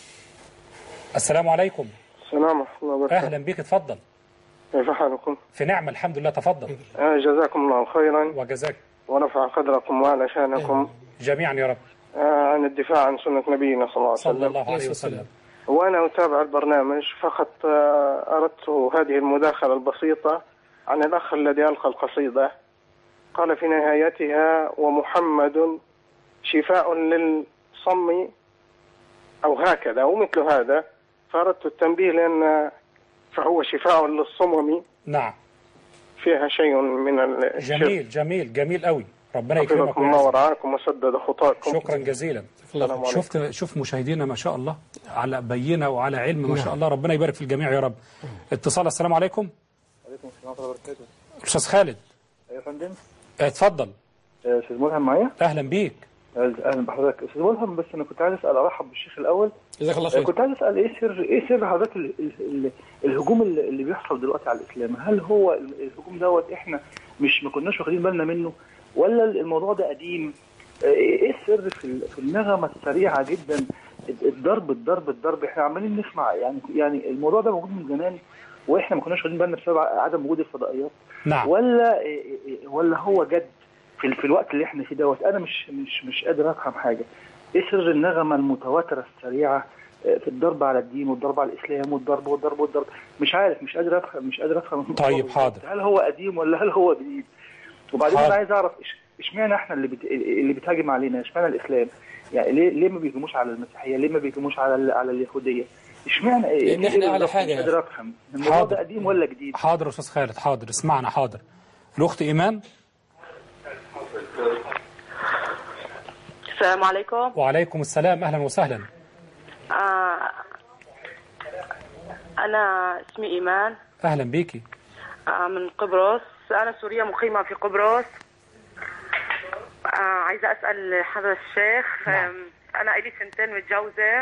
السلام عليكم. السلام ورحمة الله وبركاته. أهلا بك، اتفضل. كيف حالكم؟ في نعمة الحمد لله، تفضل. آه جزاكم الله خيرا وجزاك ورفع قدركم وعلى شانكم جميعا يا رب. آه عن الدفاع عن سنة نبينا صلى الله عليه وسلم. صلى الله عليه وسلم. وأنا أتابع البرنامج، فقط آه أردت هذه المداخلة البسيطة عن الأخ الذي ألقى القصيدة. قال في نهايتها: ومحمد شفاء للصم، أو هكذا ومثل هذا. فأردت التنبيه لأن فهو شفاء للصمم. نعم، فيها شيء من الشرك. جميل جميل جميل قوي. ربنا يكرمك الله ورعاكم وسدد خطاكم. شكرا جزيلا. شفت شوف مشاهدينا ما شاء الله على بينة وعلى علم ما شاء الله. ربنا يبارك في الجميع يا رب. اتصال. السلام عليكم. وعليكم السلام ورحمة الله وبركاته. أستاذ خالد. أيوة يا فندم. اتفضل. أستاذ ملهم معايا؟ أهلا بيك. اهلا بحضرتك استاذ ملهم. بس انا كنت عايز اسال، ارحب بالشيخ الاول. جزاك الله خير. كنت عايز اسال ايه سر ايه سر حضرتك ال... ال... الهجوم اللي بيحصل دلوقتي على الاسلام؟ هل هو الهجوم دوت احنا مش ما كناش واخدين بالنا منه، ولا الموضوع ده قديم؟ ايه السر في في النغمه السريعه جدا، الضرب الضرب الضرب؟ احنا عمالين نسمع يعني يعني الموضوع ده موجود من زمان واحنا ما كناش واخدين بالنا بسبب عدم وجود الفضائيات. نعم. ولا ولا هو جد في في الوقت اللي احنا فيه دوت؟ انا مش مش مش قادر افهم حاجه. ايه سر النغمه المتواتره السريعه في الضرب على الدين والضرب على الاسلام والضرب والضرب والضرب؟ مش عارف، مش قادر افهم مش قادر افهم. طيب حاضر. هل هو قديم ولا هل هو جديد؟ وبعدين انا عايز اعرف اشمعنى احنا اللي بت... اللي بتهاجم علينا، اشمعنى الاسلام؟ يعني ليه ليه ما بيهجموش على المسيحيه؟ ليه ما بيهجموش على على اليهوديه؟ اشمعنى ايه؟ لان احنا على حاجه. مش قادر افهم الموضوع ده قديم ولا جديد. حاضر يا استاذ خالد، حاضر. اسمعنا. حاضر. الاخت ايمان. السلام عليكم. وعليكم السلام. اهلا وسهلا. آه انا اسمي ايمان. اهلا بيكي. آه من قبرص. انا سوريه مقيمه في قبرص. آه عايزه اسال حضرة الشيخ. نعم. انا الي سنتين متجوزه.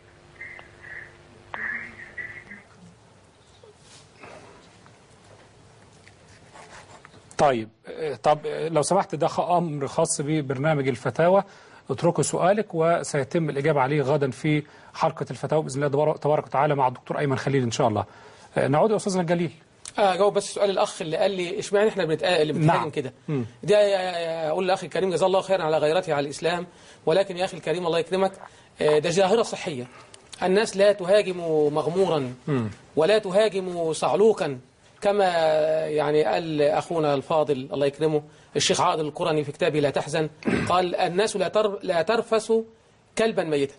طيب طب لو سمحت، ده امر خاص ببرنامج الفتاوى، اتركوا سؤالك وسيتم الاجابه عليه غدا في حلقه الفتاوى باذن الله تبارك وتعالى مع الدكتور ايمن خليل ان شاء الله. نعود يا استاذنا الجليل. اه جاوب بس سؤال الاخ اللي قال لي اشمعنى احنا بنتقال اللي بنتهاجم نعم. كده. دي اقول للاخ الكريم جزاه الله خيرا على غيرته على الاسلام، ولكن يا اخي الكريم الله يكرمك، ده ظاهره صحيه. الناس لا تهاجم مغمورا مم. ولا تهاجم صعلوكا، كما يعني قال اخونا الفاضل الله يكرمه الشيخ عادل القرني في كتابه لا تحزن، قال الناس لا لا ترفس كلبا ميتا.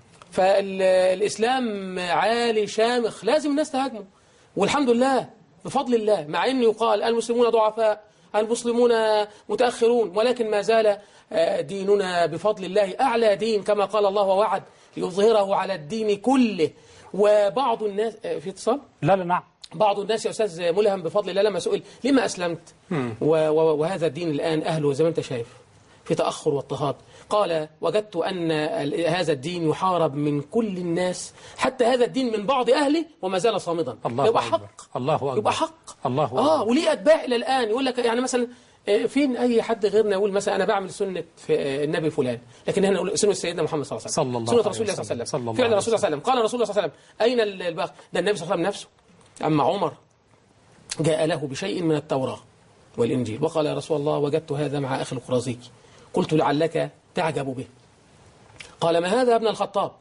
فالاسلام عالي شامخ، لازم الناس تهاجمه، والحمد لله بفضل الله، مع ان يقال المسلمون ضعفاء، المسلمون متاخرون، ولكن ما زال ديننا بفضل الله اعلى دين كما قال الله ووعد ليظهره على الدين كله. وبعض الناس في اتصال؟ لا لا نعم. بعض الناس يا أستاذ ملهم بفضل الله لما سئل لما أسلمت وهذا الدين الآن أهله زي ما أنت شايف في تأخر واضطهاد، قال وجدت أن هذا الدين يحارب من كل الناس، حتى هذا الدين من بعض أهله وما زال صامدا. الله يبقى أكبر. حق. الله أكبر. يبقى حق. الله أكبر. آه وليه أتباع إلى الآن يقول لك يعني مثلا فين أي حد غيرنا يقول مثلا أنا بعمل سنة في النبي فلان، لكن هنا نقول سنة سيدنا محمد صلى الله عليه وسلم، سنة رسول الله صلى الله عليه وسلم، فعل رسول الله صلى الله عليه وسلم. قال رسول الله صلى الله عليه وسلم أين الباقي؟ ده النبي صلى الله عليه وسلم نفسه. أما عمر جاء له بشيء من التوراة والإنجيل وقال يا رسول الله وجدت هذا مع أخي القرظي، قلت لعلك تعجب به. قال ما هذا يا ابن الخطاب؟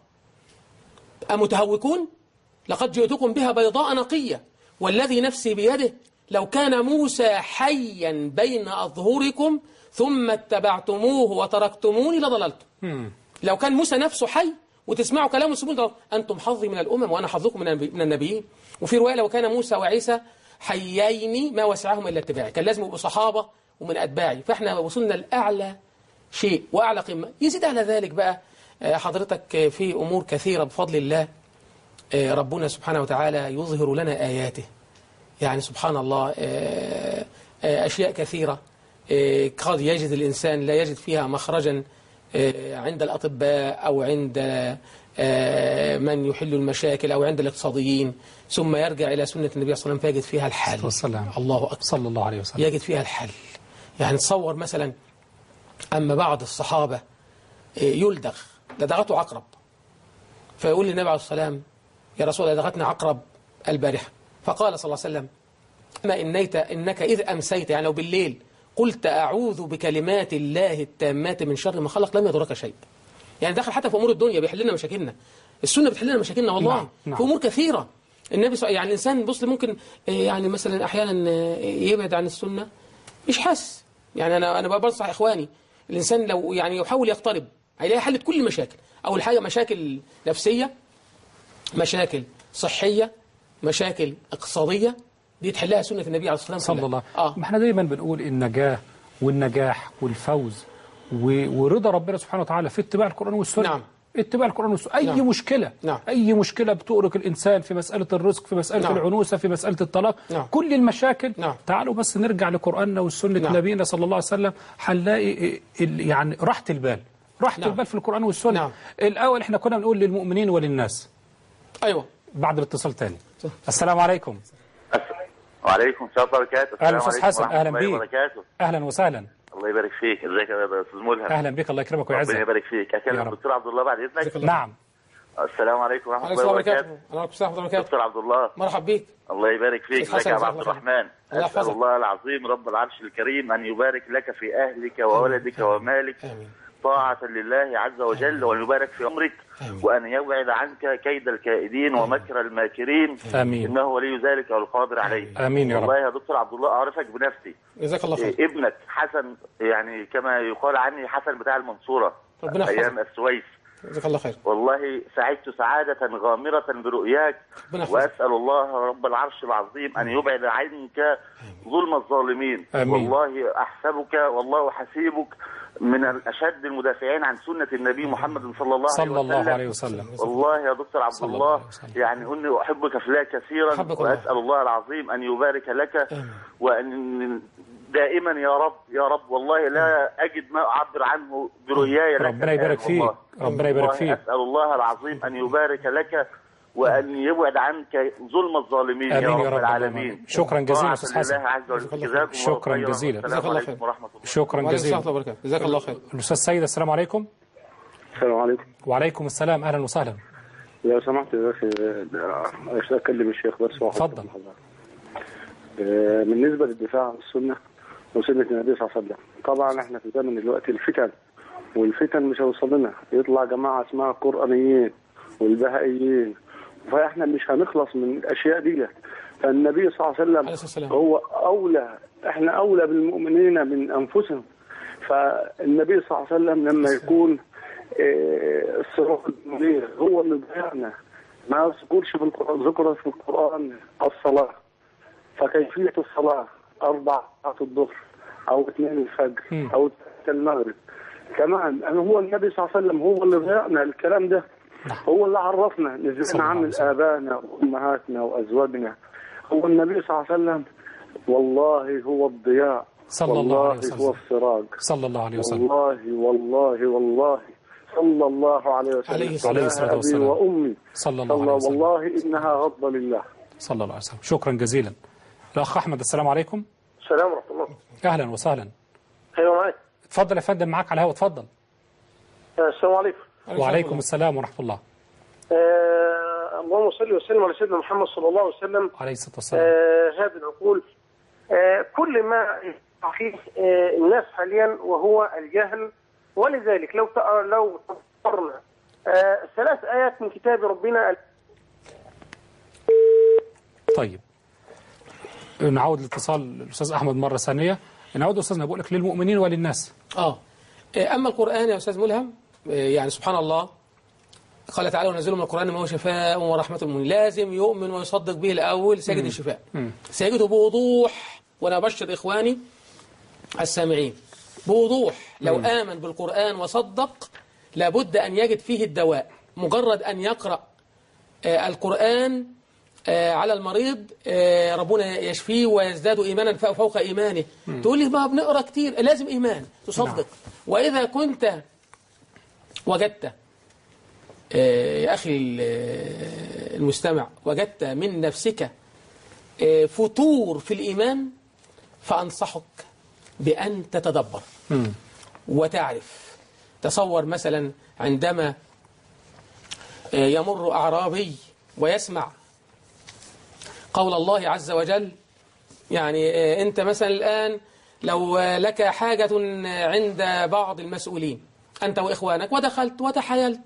أمتهوكون؟ لقد جئتكم بها بيضاء نقية والذي نفسي بيده لو كان موسى حيا بين أظهركم ثم اتبعتموه وتركتموني لضللتم. لو كان موسى نفسه حي وتسمعوا كلامه وتسيبون، أنتم حظي من الأمم وأنا حظكم من النبيين. وفي رواية لو كان موسى وعيسى حيين ما وسعهم إلا اتباعي، كان لازم يبقوا صحابة ومن أتباعي. فإحنا وصلنا لأعلى شيء وأعلى قمة. يزيد على ذلك بقى حضرتك في أمور كثيرة بفضل الله ربنا سبحانه وتعالى يظهر لنا آياته. يعني سبحان الله أشياء كثيرة قد يجد الإنسان لا يجد فيها مخرجا عند الأطباء أو عند من يحل المشاكل أو عند الاقتصاديين، ثم يرجع إلى سنة النبي صلى الله عليه وسلم فيجد فيها الحل. والسلام. الله أكبر. صلى الله عليه وسلم. يجد فيها الحل. يعني تصور مثلا أما بعض الصحابة يلدغ لدغته عقرب، فيقول للنبي عليه الصلاة والسلام يا رسول الله لدغتنا عقرب البارحة، فقال صلى الله عليه وسلم أما إنيت إنك إذ أمسيت، يعني لو بالليل قلت أعوذ بكلمات الله التامات من شر ما خلق لم يضرك شيء. يعني دخل حتى في أمور الدنيا بيحل لنا مشاكلنا. السنة بتحل لنا مشاكلنا والله. نعم. نعم. في أمور كثيرة النبي صلى يعني الإنسان بص ممكن يعني مثلا أحيانا يبعد عن السنة مش حاسس. يعني أنا أنا بنصح إخواني الإنسان لو يعني يحاول يقترب هيلاقي حل كل المشاكل. أول حاجة مشاكل نفسية، مشاكل صحية، مشاكل اقتصادية، دي تحلها سنة النبي عليه الصلاة والسلام صلى الله. آه. ما احنا دايما بنقول النجاة والنجاح والفوز ورضا ربنا سبحانه وتعالى في اتباع القرآن والسنة. نعم. اتباع القرآن والسنة. أي نعم. مشكلة نعم. أي مشكلة بتؤرق الإنسان في مسألة الرزق، في مسألة نعم. العنوسة، في مسألة الطلاق، نعم. كل المشاكل نعم. تعالوا بس نرجع لقرآننا والسنة نعم. نبينا صلى الله عليه وسلم هنلاقي يعني راحة البال راحة نعم. البال في القرآن والسنة. نعم. الأول احنا كنا بنقول للمؤمنين وللناس. أيوة. بعد الاتصال تاني. السلام عليكم. وعليكم السلام وبركاته. اهلا استاذ حسن. اهلا بيك. اهلا وسهلا. الله يبارك فيك. ازيك يا استاذ ملهم؟ اهلا بك. الله يكرمك ويعزك. ربنا يبارك فيك. اكلم الدكتور عبد الله بعد اذنك. نعم. السلام عليكم ورحمه الله وبركاته. وعليكم السلام ورحمه الله وبركاته. دكتور عبد الله مرحبا بيك. الله يبارك فيك. ازيك يا عبد الرحمن؟ اسال الله العظيم رب العرش الكريم ان يبارك لك في اهلك وولدك ومالك طاعة لله عز وجل، وأن يبارك في عمرك، وأن يبعد عنك كيد الكائدين ومكر الماكرين. آمين. إنه ولي ذلك والقادر عليه. آمين يا رب. والله يا دكتور عبد الله أعرفك بنفسي. جزاك الله خير. ابنك حسن يعني كما يقال عني حسن بتاع المنصورة أيام السويس. جزاك الله خير. والله سعدت سعادة غامرة برؤياك، وأسأل الله رب العرش العظيم أن يبعد عنك ظلم الظالمين. آمين. والله أحسبك والله حسيبك من الأشد المدافعين عن سنة النبي محمد صلى الله عليه وسلم. صلى الله عليه وسلم. والله يا دكتور عبد الله يعني أني أحبك في الله كثيرا، وأسأل الله العظيم أن يبارك لك، وأن دائما يا رب يا رب والله لا أجد ما أعبر عنه برؤياي لك. ربنا يبارك فيك. ربنا يبارك فيك. أسأل الله العظيم أن يبارك لك وأن يبعد عنك ظلم الظالمين يا رب, رب العالمين. شكرا جزيلا أستاذ حسن. شكرا جزيلا. جزاك الله خير. شكرا جزيلا. جزاك الله خير. الأستاذ سيد السلام عليكم. السلام عليكم. وعليكم السلام. أهلا وسهلا. لو سمحت يا أخي أكلم الشيخ بس. اتفضل. بالنسبة للدفاع عن السنة وسنة النبي صلى الله عليه وسلم، طبعا احنا في زمن دلوقتي الفتن، والفتن مش هيوصل لنا. يطلع جماعة اسمها القرآنيين والبهائيين، فاحنا مش هنخلص من الاشياء دي. فالنبي صلى الله عليه وسلم هو اولى، احنا اولى بالمؤمنين من انفسهم. فالنبي صلى الله عليه وسلم لما يكون الصراط المنير هو اللي ضيعنا، ما ذكرش في القرآن، ذكر في القرآن الصلاة، فكيفية الصلاة أربع ساعات الظهر أو اثنين الفجر أو المغرب. كمان هو النبي صلى الله عليه وسلم هو اللي ضيعنا الكلام ده، هو اللي عرفنا نزلنا عن آبائنا وأمهاتنا وأزواجنا. هو النبي صلى الله عليه وسلم والله هو الضياء، صلى الله عليه وسلم، هو السراج، صلى الله عليه وسلم. والله والله والله صلى الله عليه وسلم عليه الصلاة والسلام. وأمي صلى الله عليه وسلم. والله إنها غضب لله. صلى الله عليه وسلم. شكرا جزيلا. الأخ أحمد السلام عليكم. السلام ورحمة الله. أهلا وسهلا. أيوة معاك. اتفضل يا فندم، معاك على الهواء. اتفضل. السلام عليكم. وعليكم السلام ورحمة الله. آه اللهم صل وسلم على سيدنا محمد صلى الله عليه وسلم عليه الصلاة والسلام. آه هذه العقول آه كل ما فيه آه الناس حاليا وهو الجهل، ولذلك لو لو تقرنا آه ثلاث آيات من كتاب ربنا. طيب نعود الاتصال الأستاذ أحمد مرة ثانية. نعود أستاذنا بقول لك للمؤمنين وللناس. آه أما القرآن يا أستاذ ملهم يعني سبحان الله قال تعالى ونزل من القرآن ما هو شفاء ورحمة المؤمنين. لازم يؤمن ويصدق به الأول سيجد الشفاء، سيجده بوضوح. وأنا أبشر إخواني السامعين بوضوح لو مم. آمن بالقرآن وصدق لابد أن يجد فيه الدواء. مجرد أن يقرأ آه القرآن آه على المريض آه ربنا يشفيه ويزداد إيمانا فوق إيمانه. مم. تقول لي ما بنقرأ كتير، لازم إيمان تصدق. نعم. وإذا كنت وجدت آه يا أخي المستمع وجدت من نفسك آه فتور في الإيمان فأنصحك بأن تتدبر مم. وتعرف. تصور مثلا عندما يمر أعرابي ويسمع قول الله عز وجل، يعني أنت مثلا الآن لو لك حاجة عند بعض المسؤولين أنت وإخوانك ودخلت وتحايلت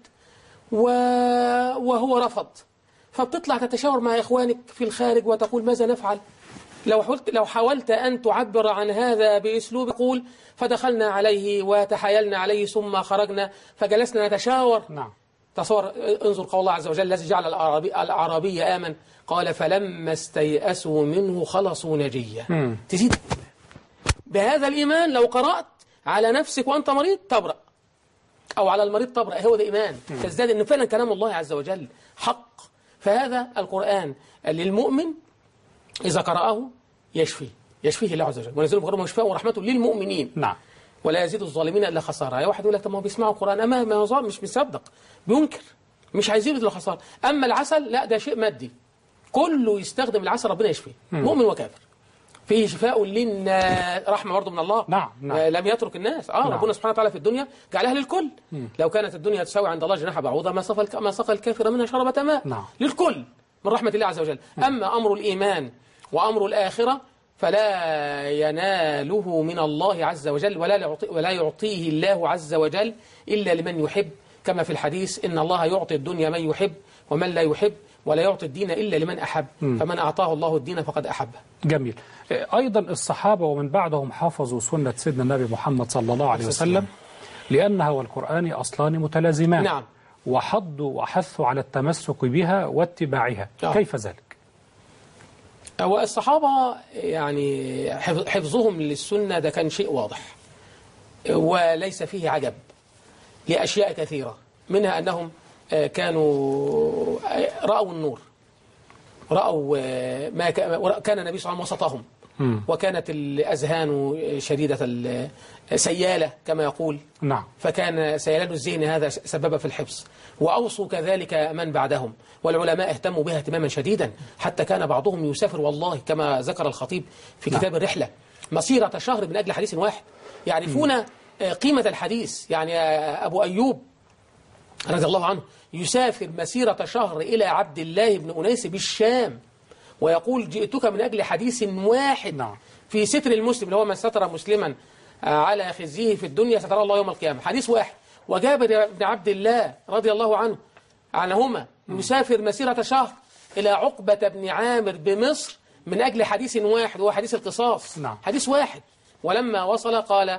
وهو رفض، فبتطلع تتشاور مع إخوانك في الخارج وتقول ماذا نفعل؟ لو حاولت لو حاولت أن تعبر عن هذا بأسلوب قول فدخلنا عليه وتحايلنا عليه ثم خرجنا فجلسنا نتشاور. نعم. تصور انظر قول الله عز وجل الذي جعل الأعرابي, الأعرابي آمن قال فلما استيأسوا منه خلصوا نجيا. تزيد بهذا الإيمان. لو قرأت على نفسك وأنت مريض تبرأ أو على المريض تبرأ، هو ده إيمان. مم. تزداد أنه فعلا كلام الله عز وجل حق. فهذا القرآن للمؤمن إذا قرأه يشفيه يشفيه الله عز وجل ونزل بقرآن شفاء ورحمته للمؤمنين. نعم. ولا يزيد الظالمين إلا خسارة. يا واحد يقول لك طب ما هو بيسمعوا القرآن أما ما هو مش مصدق بينكر مش عايزين إلا خسارة. أما العسل لا ده شيء مادي كله يستخدم العسل ربنا يشفيه مؤمن وكافر. فيه شفاء للناس رحمة برضه من الله. نعم. نعم. لم يترك الناس آه نعم. ربنا سبحانه وتعالى في الدنيا جعلها للكل. مم. لو كانت الدنيا تساوي عند الله جناح بعوضة ما سقى ما سقى الكافر منها شربة ماء. نعم. للكل من رحمة الله عز وجل. مم. أما أمر الإيمان وأمر الآخرة فلا يناله من الله عز وجل ولا يعطي ولا يعطيه الله عز وجل إلا لمن يحب، كما في الحديث إن الله يعطي الدنيا من يحب ومن لا يحب ولا يعطي الدين إلا لمن أحب. م. فمن أعطاه الله الدين فقد أحبه. جميل. أيضا الصحابة ومن بعدهم حافظوا سنة سيدنا النبي محمد صلى الله عليه وسلم لأنها والقرآن أصلان متلازمان. نعم. وحضوا وحثوا على التمسك بها واتباعها. آه. كيف ذلك؟ والصحابة يعني حفظهم للسنة ده كان شيء واضح وليس فيه عجب لأشياء كثيرة، منها أنهم كانوا رأوا النور، رأوا ما كان النبي صلى الله عليه وسلم وسطهم، وكانت الأذهان شديدة سيالة كما يقول. نعم. فكان سيلان الذهن هذا سبب في الحفظ، وأوصوا كذلك من بعدهم، والعلماء اهتموا بها اهتماما شديدا حتى كان بعضهم يسافر والله كما ذكر الخطيب في كتاب نعم. الرحلة مسيرة شهر من أجل حديث واحد، يعرفون قيمة الحديث. يعني أبو أيوب رضي الله عنه يسافر مسيرة شهر إلى عبد الله بن أنيس بالشام ويقول جئتك من أجل حديث واحد. نعم. في ستر المسلم اللي هو من ستر مسلما على خزيه في الدنيا سترى الله يوم القيامة، حديث واحد. وجابر بن عبد الله رضي الله عنه عنهما يسافر مسيرة شهر إلى عقبة بن عامر بمصر من أجل حديث واحد وهو حديث القصاص. نعم. حديث واحد. ولما وصل قال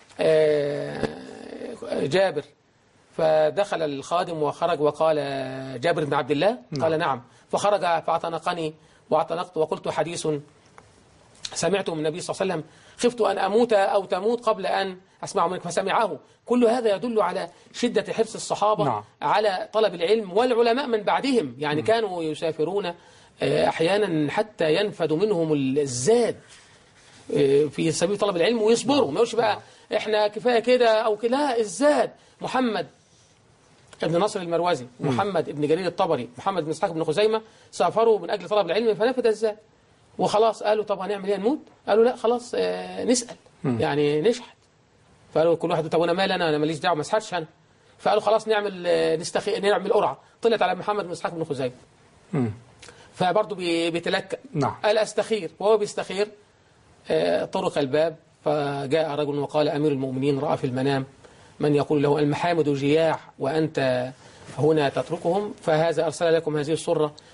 جابر فدخل الخادم وخرج وقال جابر بن عبد الله قال نعم، فخرج فاعتنقني واعتنقت وقلت حديث سمعته من النبي صلى الله عليه وسلم خفت أن أموت أو تموت قبل أن أسمعه منك فسمعه. كل هذا يدل على شدة حرص الصحابة نعم. على طلب العلم، والعلماء من بعدهم يعني م. كانوا يسافرون أحيانا حتى ينفد منهم الزاد في سبيل طلب العلم ويصبروا، ما يقولش بقى إحنا كفاية كده أو كده، لا الزاد. محمد ابن نصر المروزي، محمد ابن جرير الطبري، محمد بن إسحاق بن خزيمة سافروا من أجل طلب العلم فنفد الزاد. وخلاص قالوا طب هنعمل ايه نموت؟ قالوا لا خلاص آه نسأل م. يعني نشحت. فقالوا كل واحد طب وانا مالي انا انا ماليش دعوه ما اسحتش انا. فقالوا خلاص نعمل آه نستخي نعمل قرعه. طلعت على محمد بن اسحاق بن خزيمه. فبرضه بيتلكأ. نعم. قال استخير، وهو بيستخير آه طرق الباب فجاء رجل وقال امير المؤمنين راى في المنام من يقول له المحامد جياع وانت هنا تتركهم، فهذا ارسل لكم هذه السره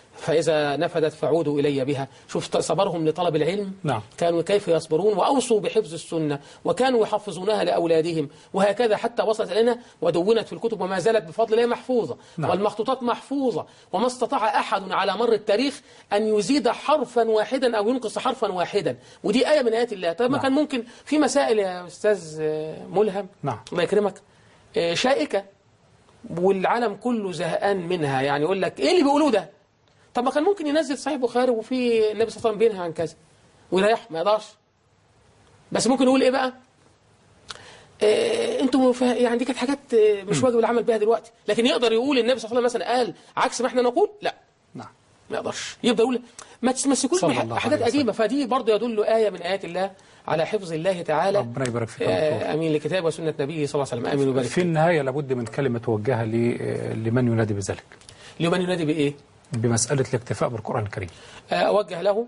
فإذا نفدت فعودوا إلي بها. شوف صبرهم لطلب العلم. نعم. كانوا كيف يصبرون، وأوصوا بحفظ السنة وكانوا يحفظونها لأولادهم، وهكذا حتى وصلت إلينا ودونت في الكتب وما زالت بفضل الله محفوظة. نعم. والمخطوطات محفوظة، وما استطاع أحد على مر التاريخ أن يزيد حرفا واحدا أو ينقص حرفا واحدا، ودي آية من آيات الله. طيب ما نعم. كان ممكن في مسائل يا أستاذ ملهم، نعم. الله يكرمك، شائكة والعالم كله زهقان منها، يعني يقول لك إيه اللي بيقولوه ده؟ طب ما كان ممكن ينزل صحيح بخاري وفي النبي صلى الله عليه وسلم بينهى عن كذا ويريح، ما يقدرش. بس ممكن يقول ايه بقى؟ إيه انتوا يعني دي كانت حاجات مش واجب العمل بها دلوقتي، لكن يقدر يقول النبي صلى الله عليه وسلم مثلا قال عكس ما احنا نقول؟ لا. نعم. ما يقدرش. يبدا يقول ما تمسكوش بحاجات قديمه، فدي برضه يدل آية من آيات الله على حفظ الله تعالى. ربنا يبارك فيك. آه امين لكتاب وسنه نبيه صلى الله عليه وسلم. امين ويبارك في النهايه لابد من كلمه توجهها لمن ينادي بذلك. لمن ينادي بايه؟ بمسألة الاكتفاء بالقرآن الكريم. أوجه له،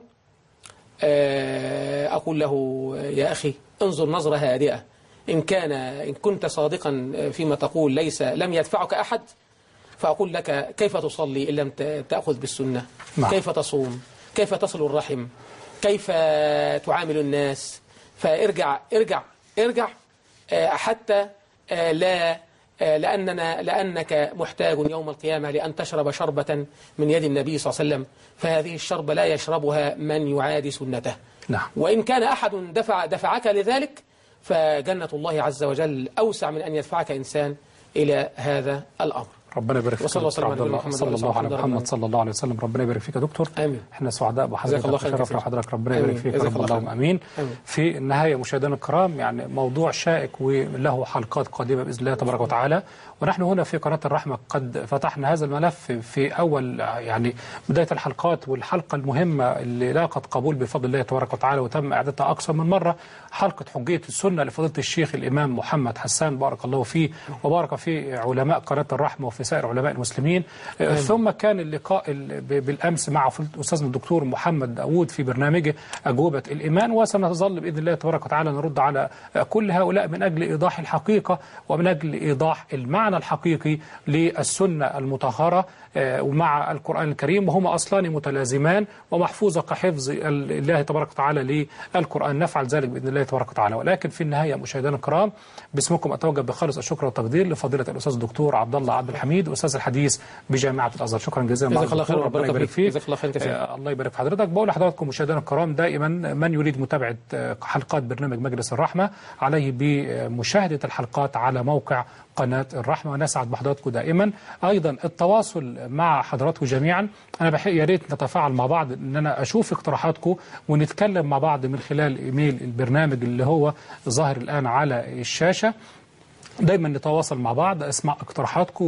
أقول له يا أخي انظر نظرة هادئة، إن كان إن كنت صادقا فيما تقول ليس لم يدفعك أحد، فأقول لك كيف تصلي إن لم تأخذ بالسنة؟ نعم. كيف تصوم؟ كيف تصل الرحم؟ كيف تعامل الناس؟ فارجع ارجع ارجع حتى لا لأننا لأنك محتاج يوم القيامة لأن تشرب شربة من يد النبي صلى الله عليه وسلم، فهذه الشربة لا يشربها من يعادي سنته. نعم. وإن كان أحد دفع دفعك لذلك فجنة الله عز وجل أوسع من أن يدفعك إنسان إلى هذا الأمر. ربنا يبارك فيك. وصلى الله على محمد صلى الله على محمد صلى الله عليه وسلم. ربنا يبارك فيك يا دكتور. امين. احنا سعداء بحضرتك وشرف لحضرتك. ربنا يبارك فيك. رب اللهم امين. في النهايه مشاهدينا الكرام، يعني موضوع شائك وله حلقات قادمه باذن الله تبارك وتعالى، ونحن هنا في قناه الرحمه قد فتحنا هذا الملف في اول يعني بدايه الحلقات، والحلقه المهمه اللي لاقت قبول بفضل الله تبارك وتعالى وتم اعدادها اكثر من مره، حلقه حجيه السنه لفضيله الشيخ الامام محمد حسان بارك الله فيه وبارك في علماء قناه الرحمه وفي سائر علماء المسلمين. ثم كان اللقاء بالأمس مع أستاذنا الدكتور محمد داود في برنامجه أجوبة الإيمان، وسنظل بإذن الله تبارك وتعالى نرد على كل هؤلاء من أجل إيضاح الحقيقة ومن أجل إيضاح المعنى الحقيقي للسنة المطهرة ومع القرآن الكريم، وهما أصلان متلازمان ومحفوظة كحفظ الله تبارك وتعالى للقرآن. نفعل ذلك بإذن الله تبارك وتعالى. ولكن في النهاية مشاهدينا الكرام، باسمكم أتوجه بخالص الشكر والتقدير لفضيلة الأستاذ الدكتور عبد الله عبد الحميد أستاذ الحديث بجامعة الأزهر. شكرا جزيلا. جزاك الله خير. ربنا يبارك فيك. جزاك الله خير كثير. آه الله يبارك في حضرتك. بقول لحضراتكم مشاهدينا الكرام، دائما من يريد متابعة حلقات برنامج مجلس الرحمة عليه بمشاهدة الحلقات على موقع قناة الرحمة، ونسعد بحضراتكم دائما. أيضا التواصل مع حضراتكم جميعا، أنا بحق يا ريت نتفاعل مع بعض، إن أنا أشوف اقتراحاتكم ونتكلم مع بعض من خلال إيميل البرنامج اللي هو ظاهر الآن على الشاشة. دايما نتواصل مع بعض، اسمع اقتراحاتكم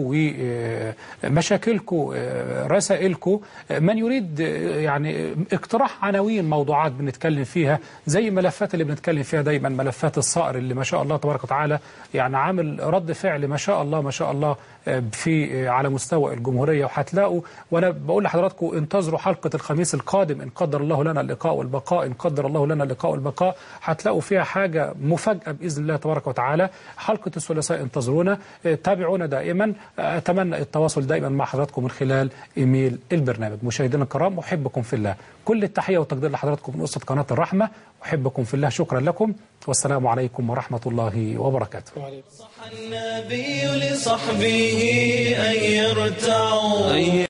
ومشاكلكم، رسائلكم. من يريد يعني اقتراح عناوين موضوعات بنتكلم فيها، زي الملفات اللي بنتكلم فيها دايما، ملفات الصقر اللي ما شاء الله تبارك وتعالى يعني عامل رد فعل ما شاء الله ما شاء الله في على مستوى الجمهورية. وهتلاقوا، وانا بقول لحضراتكم انتظروا حلقة الخميس القادم إن قدر الله لنا اللقاء والبقاء، إن قدر الله لنا اللقاء والبقاء، هتلاقوا فيها حاجة مفاجأة بإذن الله تبارك وتعالى. حلقة الثلاثاء انتظرونا، تابعونا دائما. أتمنى التواصل دائما مع حضراتكم من خلال إيميل البرنامج. مشاهدينا الكرام، أحبكم في الله. كل التحية والتقدير لحضراتكم من أسرة قناة الرحمة. أحبكم في الله. شكرا لكم، والسلام عليكم ورحمة الله وبركاته. النبي لصحبه أن يرتعوا